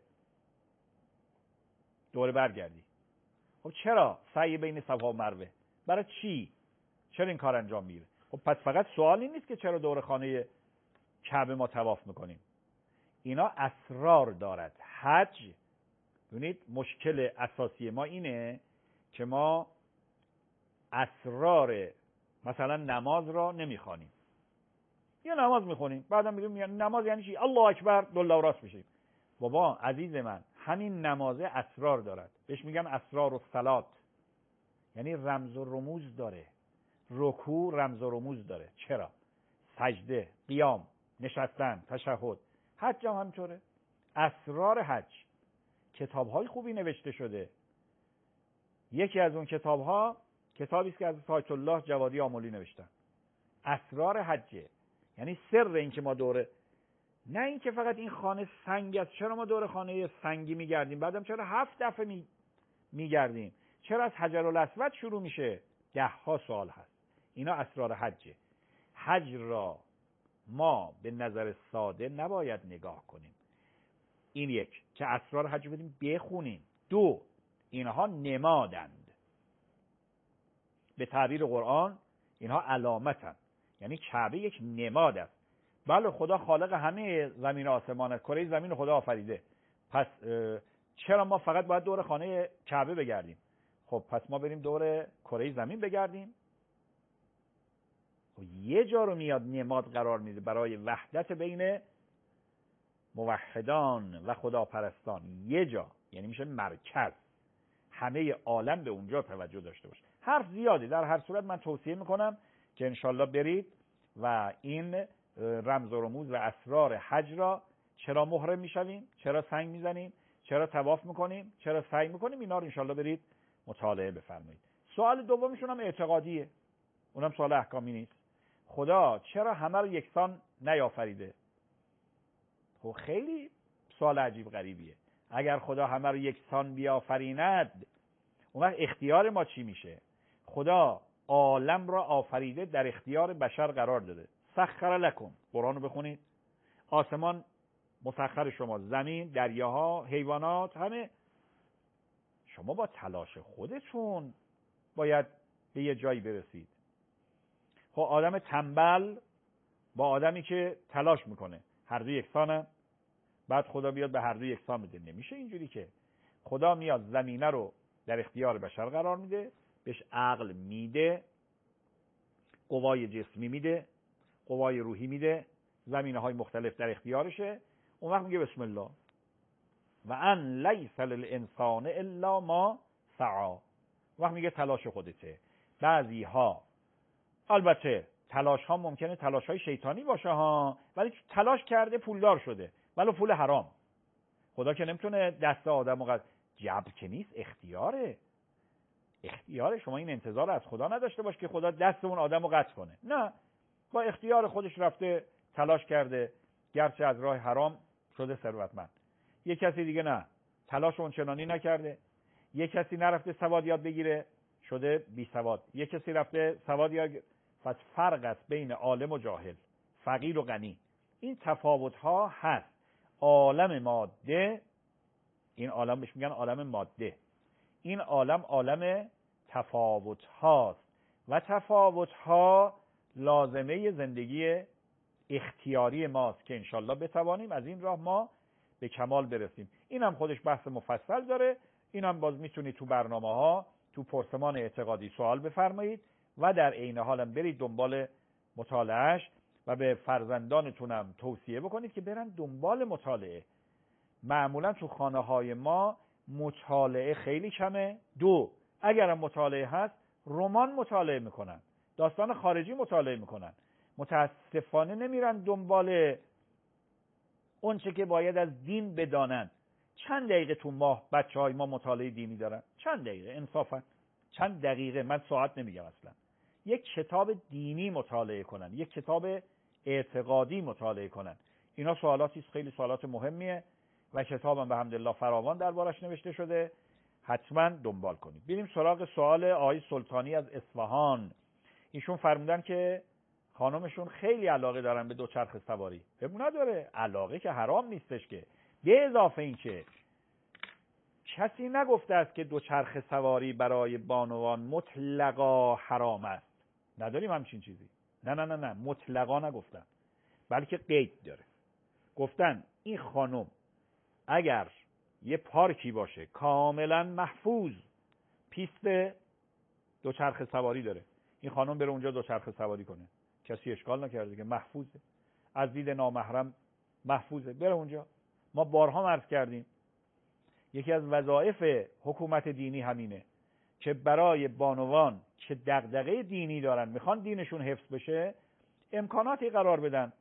دوره برگردی. خب چرا سعی بین صفا و مروه؟ برای چی؟ چرا این کار انجام میره؟ خب پس فقط سوالی نیست که چرا دور خانه کعبه ما طواف میکنیم. اینا اسرار دارد. حج، ببینید مشکل اساسی ما اینه که ما اسرار مثلا نماز را نمیخوانیم. یا نماز میخونیم بعدم میگیم نماز یعنی چی؟ الله اکبر، دلا و راست میشیم. بابا عزیز من، همین نماز اسرار دارد. بهش میگن اسرار الصلات، یعنی رمز و رموز داره. رکوع رمز و رموز داره. چرا؟ سجده، قیام، نشستن، تشهد. حج هم همینطوره. اسرار حج کتاب‌های خوبی نوشته شده. یکی از اون کتاب‌ها کتابی است که از آیت الله جوادی آملی نوشتن. اسرار حجه، یعنی سر این که ما دوره، نه این که فقط این خانه سنگ است، چرا ما دور خانه سنگی میگردیم؟ بعدم چرا 7 دفعه میگردیم؟ چرا از حجر الاسود شروع میشه؟ 10 سوال هست. اینا اسرار حجه. حج را ما به نظر ساده نباید نگاه کنیم. این یک که اسرار حج بدیم بخونیم. 2 اینها نمادند. به تعبیر قرآن اینها علامتند، یعنی کعبه یک نماد است. بله خدا خالق همه زمین و آسمان است، کره زمین خدا آفریده. پس چرا ما فقط باید دور خانه کعبه بگردیم؟ خب پس ما بریم دور کره زمین بگردیم. خب یه جا رو میاد نماد قرار میده برای وحدت بین موحدان و خداپرستان. یه جا یعنی میشه مرکز، همه عالم به اونجا توجه داشته باشه. حرف زیاده. در هر صورت من توصیه میکنم که انشالله برید و این رمز و رموز و اسرار حج را چرا محرم میشویم، چرا سنگ میزنیم، چرا طواف میکنیم، چرا سعی میکنیم، اینا رو انشالله برید مطالعه بفرمایید. سوال دومشون هم اعتقادیه، اونم سوال احکامی نیست. خدا چرا همه رو یکسان نیافریده؟ خب خیلی سوال عجیب غریبیه. اگر خدا همه رو یکسان بیافریند، اون وقت اختیار ما چی میشه؟ خدا عالم را آفریده، در اختیار بشر قرار داده. سخر لکم، قرآن رو بخونید، آسمان مسخر شما، زمین، دریاها، حیوانات، همه. شما با تلاش خودتون باید به یه جایی برسید. خب آدم تنبل با آدمی که تلاش میکنه هر دو یکسانه، بعد خدا بیاد به هر دو یکسان بده؟ نمیشه اینجوری که. خدا میاد زمینه رو در اختیار بشر قرار میده، بهش عقل میده، قوای جسمی میده، قوای روحی میده، زمینه های مختلف در اختیارشه. اون وقت میگه بسم الله و ان لیس للانسان الا ما سعی. وقت میگه تلاش خودته. بعضی ها البته تلاش ها ممکنه تلاش های شیطانی باشه ها، ولی تلاش کرده پولدار شده، ولی پول حرام. خدا که نمیتونه دست آدم و جبر که نیست، اختیاره. شما این انتظار از خدا نداشته باش که خدا دست اون آدم رو قطع کنه. نه، با اختیار خودش رفته تلاش کرده، گرچه از راه حرام شده ثروتمند. یک کسی دیگه نه، تلاش اون چنانی نکرده. یک کسی نرفته سواد یاد بگیره، شده بی سواد. یک کسی رفته سواد یاد. پس فرق است بین عالم و جاهل، فقیر و غنی. این تفاوت ها هست. عالم ماده، این عالم بهش میگن عالم ماده، این عالم تفاوت هاست و تفاوت ها لازمه زندگی اختیاری ماست که انشالله بتوانیم از این راه ما به کمال برسیم. این هم خودش بحث مفصل داره. این هم باز میتونید تو برنامه ها، تو پرسمان اعتقادی سوال بفرمایید و در عین حالم برید دنبال مطالعهش و به فرزندانتونم توصیه بکنید که برن دنبال مطالعه. معمولا تو خانه های ما مطالعه خیلی کمه. دو، اگرم مطالعه هست رمان مطالعه میکنن، داستان خارجی مطالعه میکنن. متاسفانه نمیرن دنبال اون چه که باید از دین بدانن. چند دقیقه تو ماه بچهای ما مطالعه دینی دارن؟ چند دقیقه انصافا؟ چند دقیقه، من ساعت نمیگم اصلا. یک کتاب دینی مطالعه کنن، یک کتاب اعتقادی مطالعه کنن. اینا سوالاتی خیلی سوالات مهمیه و کتابم به حمدالله فراوان دربارش نوشته شده. حتما دنبال کنید. بریم سراغ سوال آقای سلطانی از اصفهان. ایشون فرمودن که خانمشون خیلی علاقه دارن به دوچرخه سواری. ببین نداره، علاقه که حرام نیستش که. به اضافه این که کسی نگفته است که دوچرخه سواری برای بانوان مطلقا حرام است. نداریم همچین چیزی. نه مطلقا نگفتن، بلکه قید داره. گفتن این خانم اگر یه پارکی باشه کاملا محفوظ، پیست دوچرخه سواری داره، این خانم بره اونجا دوچرخه سواری کنه، کسی اشکال نکرده که محفوظه، از دید نامحرم محفوظه، بره اونجا. ما بارها عرض کردیم یکی از وظایف حکومت دینی همینه که برای بانوان که دغدغه دینی دارن، میخوان دینشون حفظ بشه، امکاناتی قرار بدن،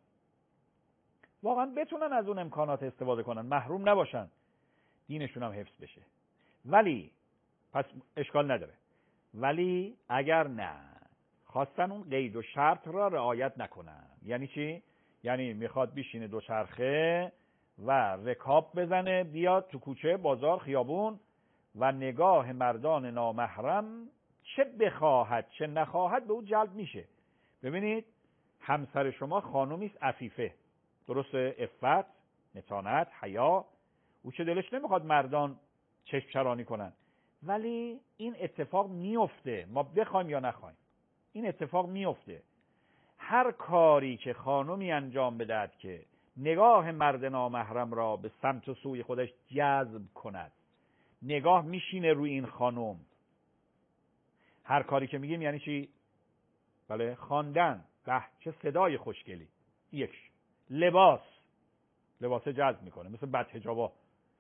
واقعا بتونن از اون امکانات استفاده کنن، محروم نباشن، دینشون هم حفظ بشه. ولی پس اشکال نداره. ولی اگر نه خواستن اون قید و شرط را رعایت نکنن، یعنی چی؟ یعنی میخواد بشینه دوچرخه و رکاب بزنه، بیاد تو کوچه، بازار، خیابون و نگاه مردان نامحرم چه بخواهد چه نخواهد به او جلب میشه. ببینید همسر شما خانومی است عفیفه، درسته، عفت، متانت، حیا، او چه دلش نمیخواد مردان چشم چرانی کنن، ولی این اتفاق میفته، ما بخوایم یا نخوایم این اتفاق میفته. هر کاری که خانومی انجام بدهد که نگاه مرد نامحرم را به سمت و سوی خودش جذب کند، نگاه میشینه روی این خانم. هر کاری که میگیم یعنی چی؟ بله، خواندن، به چه صدای خوشگلی، یک لباس جذب میکنه مثل بدحجابا،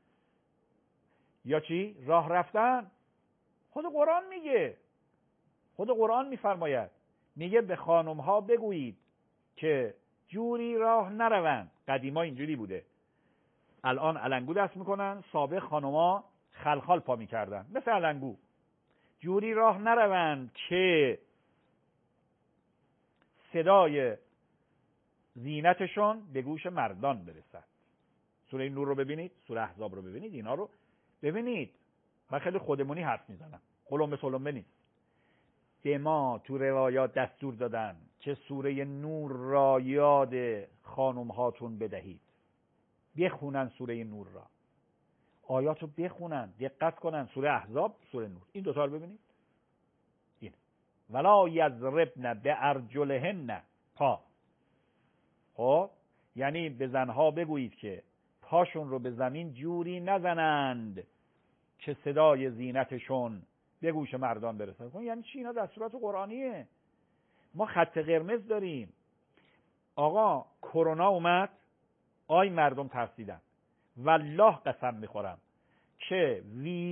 یا چی؟ راه رفتن. خود قرآن میگه، خود قرآن میفرماید میگه به خانم ها بگویید که جوری راه نروند. قدیما اینجوری بوده، الان علنگو دست میکنن، سابق خانوما خلخال پا میکردن مثل علنگو. جوری راه نروند که صدای زینتشون به گوش مردان برسد. سوره نور رو ببینید، سوره احزاب رو ببینید، اینا رو ببینید. من خیلی خودمونی حرف میزنم، قلم به سلم نیست. به ما تو روایات دستور دادن که سوره نور را یاد خانم هاتون بدهید، بخونن سوره نور را، آیات رو بخونن، دقت کنن. سوره احزاب، سوره نور، این دوتا رو ببینید. این ولا یضربن بارجلهن، پا. خب یعنی به زنها بگویید که پاشون رو به زمین جوری نزنند که صدای زینتشون به گوش مردان برسه. یعنی چی؟ اینا دستورات قرآنیه. ما خط قرمز داریم. آقا کرونا اومد، آی مردم ترسیدن. والله قسم میخورم که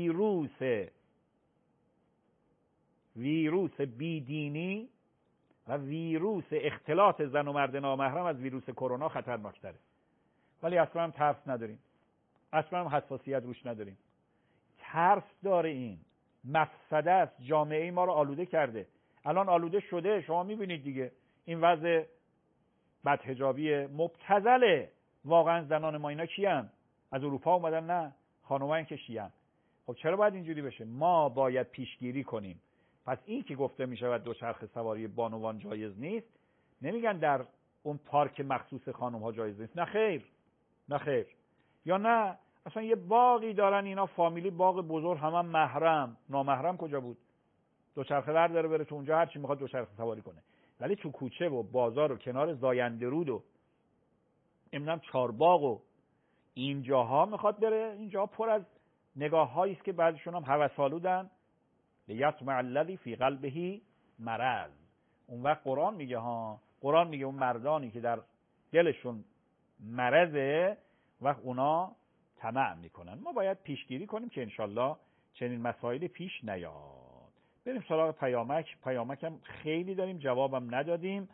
ویروس بیدینی و ویروس اختلاط زن و مرد نامحرم از ویروس کرونا خطرناکتره. ولی اصلا هم ترس نداریم، اصلا هم حساسیت روش نداریم. ترس داره، این مفسده است، جامعه ما رو آلوده کرده. الان آلوده شده، شما میبینید دیگه این وضع بدحجابی مبتذله. واقعا زنان ما اینا کیان؟ از اروپا اومدن؟ نه، خانوما که شیعن. خب چرا باید اینجوری بشه؟ ما باید پیشگیری کنیم. پس این که گفته میشود دوچرخه سواری بانوان جایز نیست، نمیگن در اون پارک مخصوص خانم ها جایز نیست. نه خیر، نه خیر. یا نه اصلا یه باغی دارن اینا، فامیلی، باغ بزرگ، هم محرم. نامحرم کجا بود؟ دوچرخه ور داره بره تو اونجا، هر چی میخواد دوچرخه سواری کنه. ولی تو کوچه و بازار و کنار زایندرود و نمیدونم چارباغ و اینجاها میخواد بره. اینجاها پر از نگاه‌هایی است که بعضیشون هم هوس‌آلودن. لیطمع الذی فی قلبه مرض. اون وقت قرآن میگه قرآن میگه اون مردانی که در دلشون مرضه، وقت اونا طمع میکنن. ما باید پیشگیری کنیم که انشالله چنین مسائلی پیش نیاد. بریم سراغ پیامک هم خیلی داریم، جوابم ندادیم.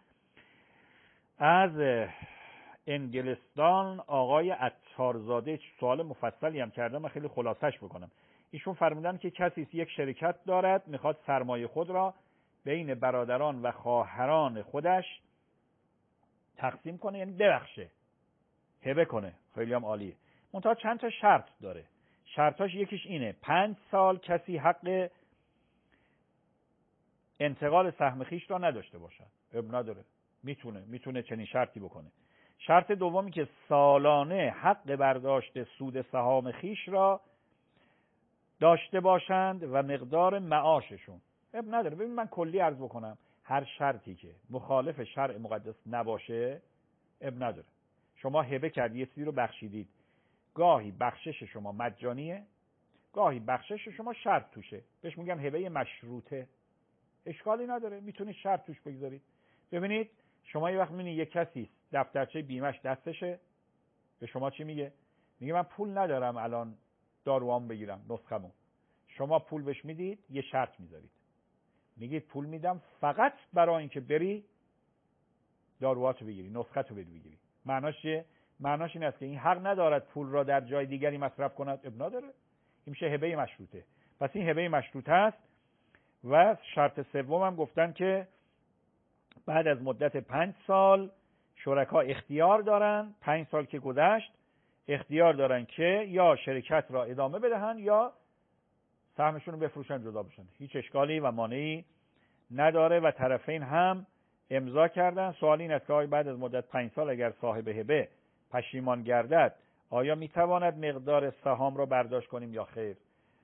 از انگلستان آقای عطارزاده سوال مفصلی هم کردم، من خیلی خلاصش بکنم. ایشون فرمودن که کسی یک شرکت دارد، میخواد سرمایه خود را بین برادران و خواهران خودش تقسیم کنه، یعنی ببخشه، هبه کنه. خیلی هم عالیه. منتها چند تا شرط داره. شرطاش یکیش اینه 5 سال کسی حق انتقال سهم خیش را نداشته باشد. اب نداره، میتونه چنین شرطی بکنه. شرط دومی که سالانه حق برداشت سود سهام خیش را داشته باشند و مقدار معاششون. اب نداره. ببین من کلی عرض بکنم، هر شرطی که مخالف شرع مقدس نباشه اب نداره. شما هبه کردی، یه چیزی رو بخشیدید، گاهی بخشش شما مجانیه، گاهی بخشش شما شرط توشه، بهش میگن هبه مشروطه. اشکالی نداره، میتونید شرط توش بگذارید. ببینید شما یه وقت میبینید یک کسی دفترچه بیمش دستشه، به شما چی میگه؟ میگه من پول ندارم الان داروام بگیرم، نسخمو. شما پول بهش میدید، یه شرط میذارید، میگید پول میدم فقط برای اینکه بری داروهاتو بگیری، نسختو بگیری. معناش چیه؟ معناش این است که این حق ندارد پول را در جای دیگری مصرف کند. اب نداره. این میشه هبه مشروطه. پس این هبه مشروطه است. و شرط سوم هم گفتن که بعد از مدت 5 سال شرکا اختیار دارن، 5 سال که گذشت اختیار دارن که یا شرکت را ادامه بدهن یا سهمشون رو بفروشن، جدا بشن. هیچ اشکالی و مانعی نداره و طرفین هم امضا کردن. سوال این است که بعد از مدت 5 سال اگر صاحب هبه پشیمان گردد آیا میتواند مقدار سهام را برداشت کنیم یا خیر؟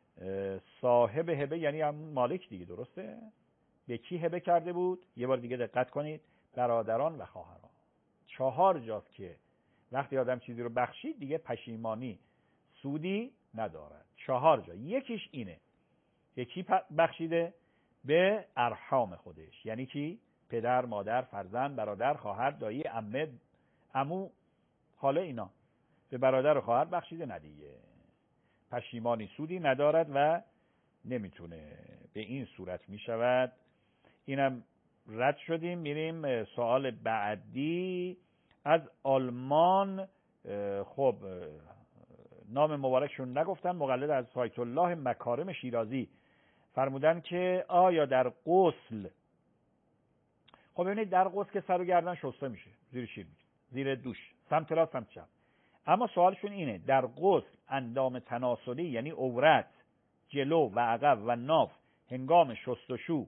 صاحب هبه یعنی هم مالک دیگه، درسته؟ به کی هبه کرده بود؟ یه بار دیگه دقت کنید، برادران و خواهران. 4 جاست که وقتی آدم چیزی رو بخشید دیگه پشیمانی سودی ندارد. 4 جا. یکیش اینه، یکی بخشیده به ارحام خودش، یعنی کی؟ پدر، مادر، فرزند، برادر، خواهر، دایی، عمه، عمو، حالا اینا به برادر و خواهر بخشیده، ندیگه پشیمانی سودی ندارد و نمیتونه. به این صورت میشود. اینم رد شدیم. میریم سوال بعدی از آلمان. خب نام مبارکشون نگفتن، مقلد از آیت الله مکارم شیرازی فرمودن که آیا در غسل، خب ببینید در غسل که سر و گردن شسته میشه، زیر شیر میشه، زیر دوش، سمت راست سمت چپ. اما سوالشون اینه در غسل اندام تناسلی یعنی عورت، جلو و عقب و ناف هنگام شستشو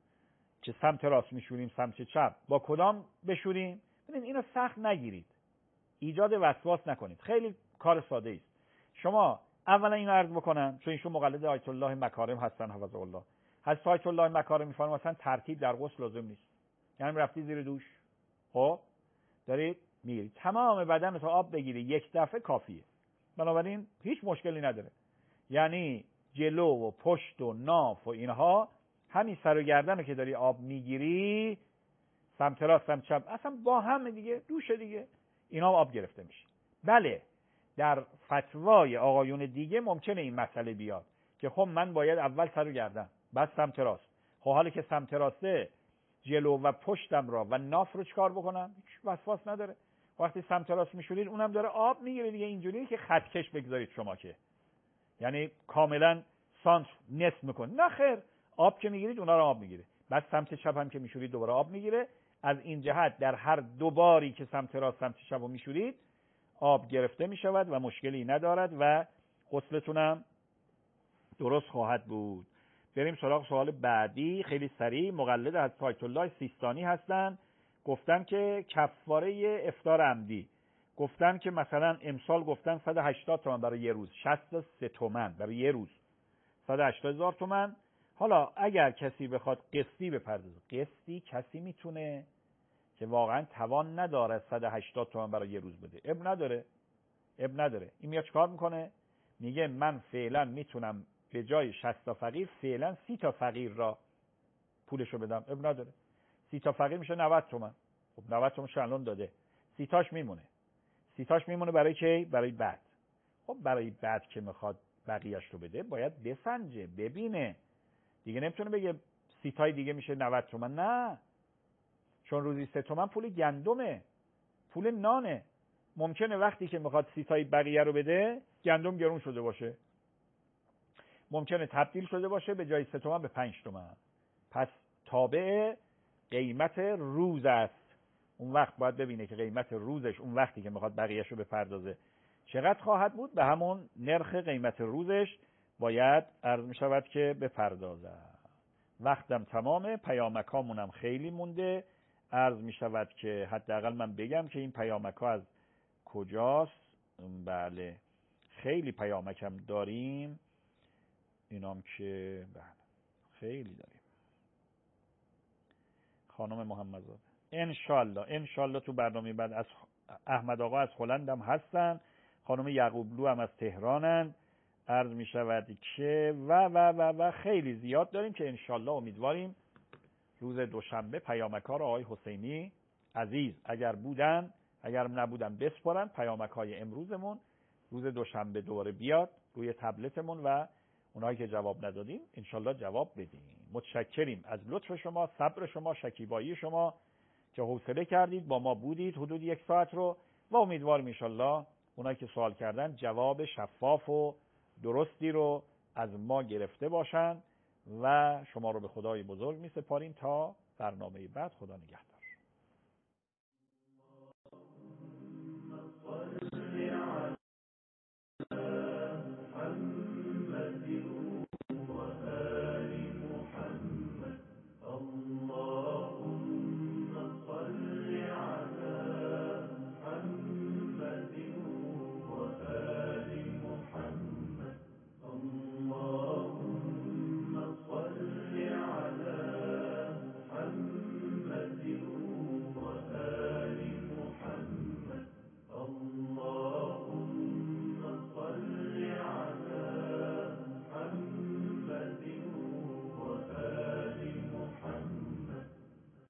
که سمت راست میشوریم سمت چپ با کدام بشوریم؟ ببینید اینو سخت نگیرید، ایجاد وسواس نکنید، خیلی کار ساده است. شما اولا اینو عرض بکنم چون ایشون مقلد آیت الله مکارم هستن حفظه الله. حضرت آیت الله مکارم میفرمایند مثلا ترتیب در غسل لازم نیست. یعنی رفتی زیر دوش، خب دارید میگیرید تمام بدن تا آب بگیری یک دفعه کافیه، بنابراین هیچ مشکلی نداره. یعنی جلو و پشت و ناف و اینها، همین سر و گردن رو که داری آب میگیری سمت راست سمت چپ اصلا با هم دیگه دوشه دیگه، اینا آب گرفته میشه. بله در فتوای آقایون دیگه ممکنه این مسئله بیاد که خب من باید اول سر و گردن بعد سمت راست. خب حالا که سمت راسته جلو و پشتم را و ناف رو چکار بکنم؟ هیچ وسواس نداره. وقتی سمت راست میشورید اونم داره آب میگیره دیگه، اینجوری که خطکش بگذارید شما که یعنی کاملا سانت نصف میکنه، نه خیر، آب که میگیرید اونا رو آب میگیره، بعد سمت چپ هم که میشورید دوباره آب میگیره. از این جهت در هر دو باری که سمت راست سمت چپ رو میشورید آب گرفته میشود و مشکلی ندارد و غسلتونم درست خواهد بود. بریم سراغ سوال بعدی خیلی سریع. مقلد از آیت الله سیستانی هستن، گفتن که کفاره افطار عمدی، گفتن که مثلا امسال گفتن 180 تومن برای یه روز، 63 تومن برای یه روز، 180,000 تومن. حالا اگر کسی بخواد قسطی بپردازه، قسطی کسی میتونه که واقعا توان نداره 180 تومن برای یه روز بده، اب نداره. این میاد چیکار میکنه؟ میگه من فعلا میتونم به جای 60 تا فقیر فعلا 30 تا فقیر را پولشو بدم، اب نداره. 30 تا فقیر میشه 90 تومن. خب 90 تومن الان داده، 30 تاش میمونه برای کی؟ برای بعد. خب برای بعد که میخواد بقیه‌اش رو بده باید بسنجه، ببینه دیگه. نمیتونه بگه 30 تای دیگه میشه 90 تومن، نه، چون روزی 3 تومن پول گندمه، پول نانه. ممکنه وقتی که میخواد 30 تای بقیه رو بده گندم گرون شده باشه، ممکنه تبدیل شده باشه به جای 3 تومن به 5 تومن. پس تابع قیمت روز است. اون وقت باید ببینه که قیمت روزش اون وقتی که میخواد بقیه‌شو بپردازه چقدر خواهد بود، به همون نرخ قیمت روزش باید عرض میشود که بپردازه. وقتم تمامه، پیامکامونم خیلی مونده. عرض میشود که حداقل من بگم که این پیامکا از کجاست. بله خیلی پیامکم داریم، اینام که بله خیلی داریم. خانم محمدزاده انشالله تو برنامه بعد از احمد آقا از هلند هم هستن، خانم یعقوبلو هم از تهرانن. عرض می شود که و خیلی زیاد داریم که انشالله امیدواریم روز دوشنبه پیامکار آقای حسینی عزیز اگر بودن، اگر نبودن بسپارن، پیامکای امروزمون روز دوشنبه دوباره بیاد روی تبلتمون و اونایی که جواب ندادیم انشالله جواب بدیم. متشکریم از لطف شما، صبر شما، شکیبایی شما که حوصله کردید با ما بودید حدود 1 ساعت رو و امیدواریم انشالله اونایی که سوال کردن جواب شفاف و درستی رو از ما گرفته باشن و شما رو به خدای بزرگ می سپاریم تا برنامه بعد. خدا نگهدار.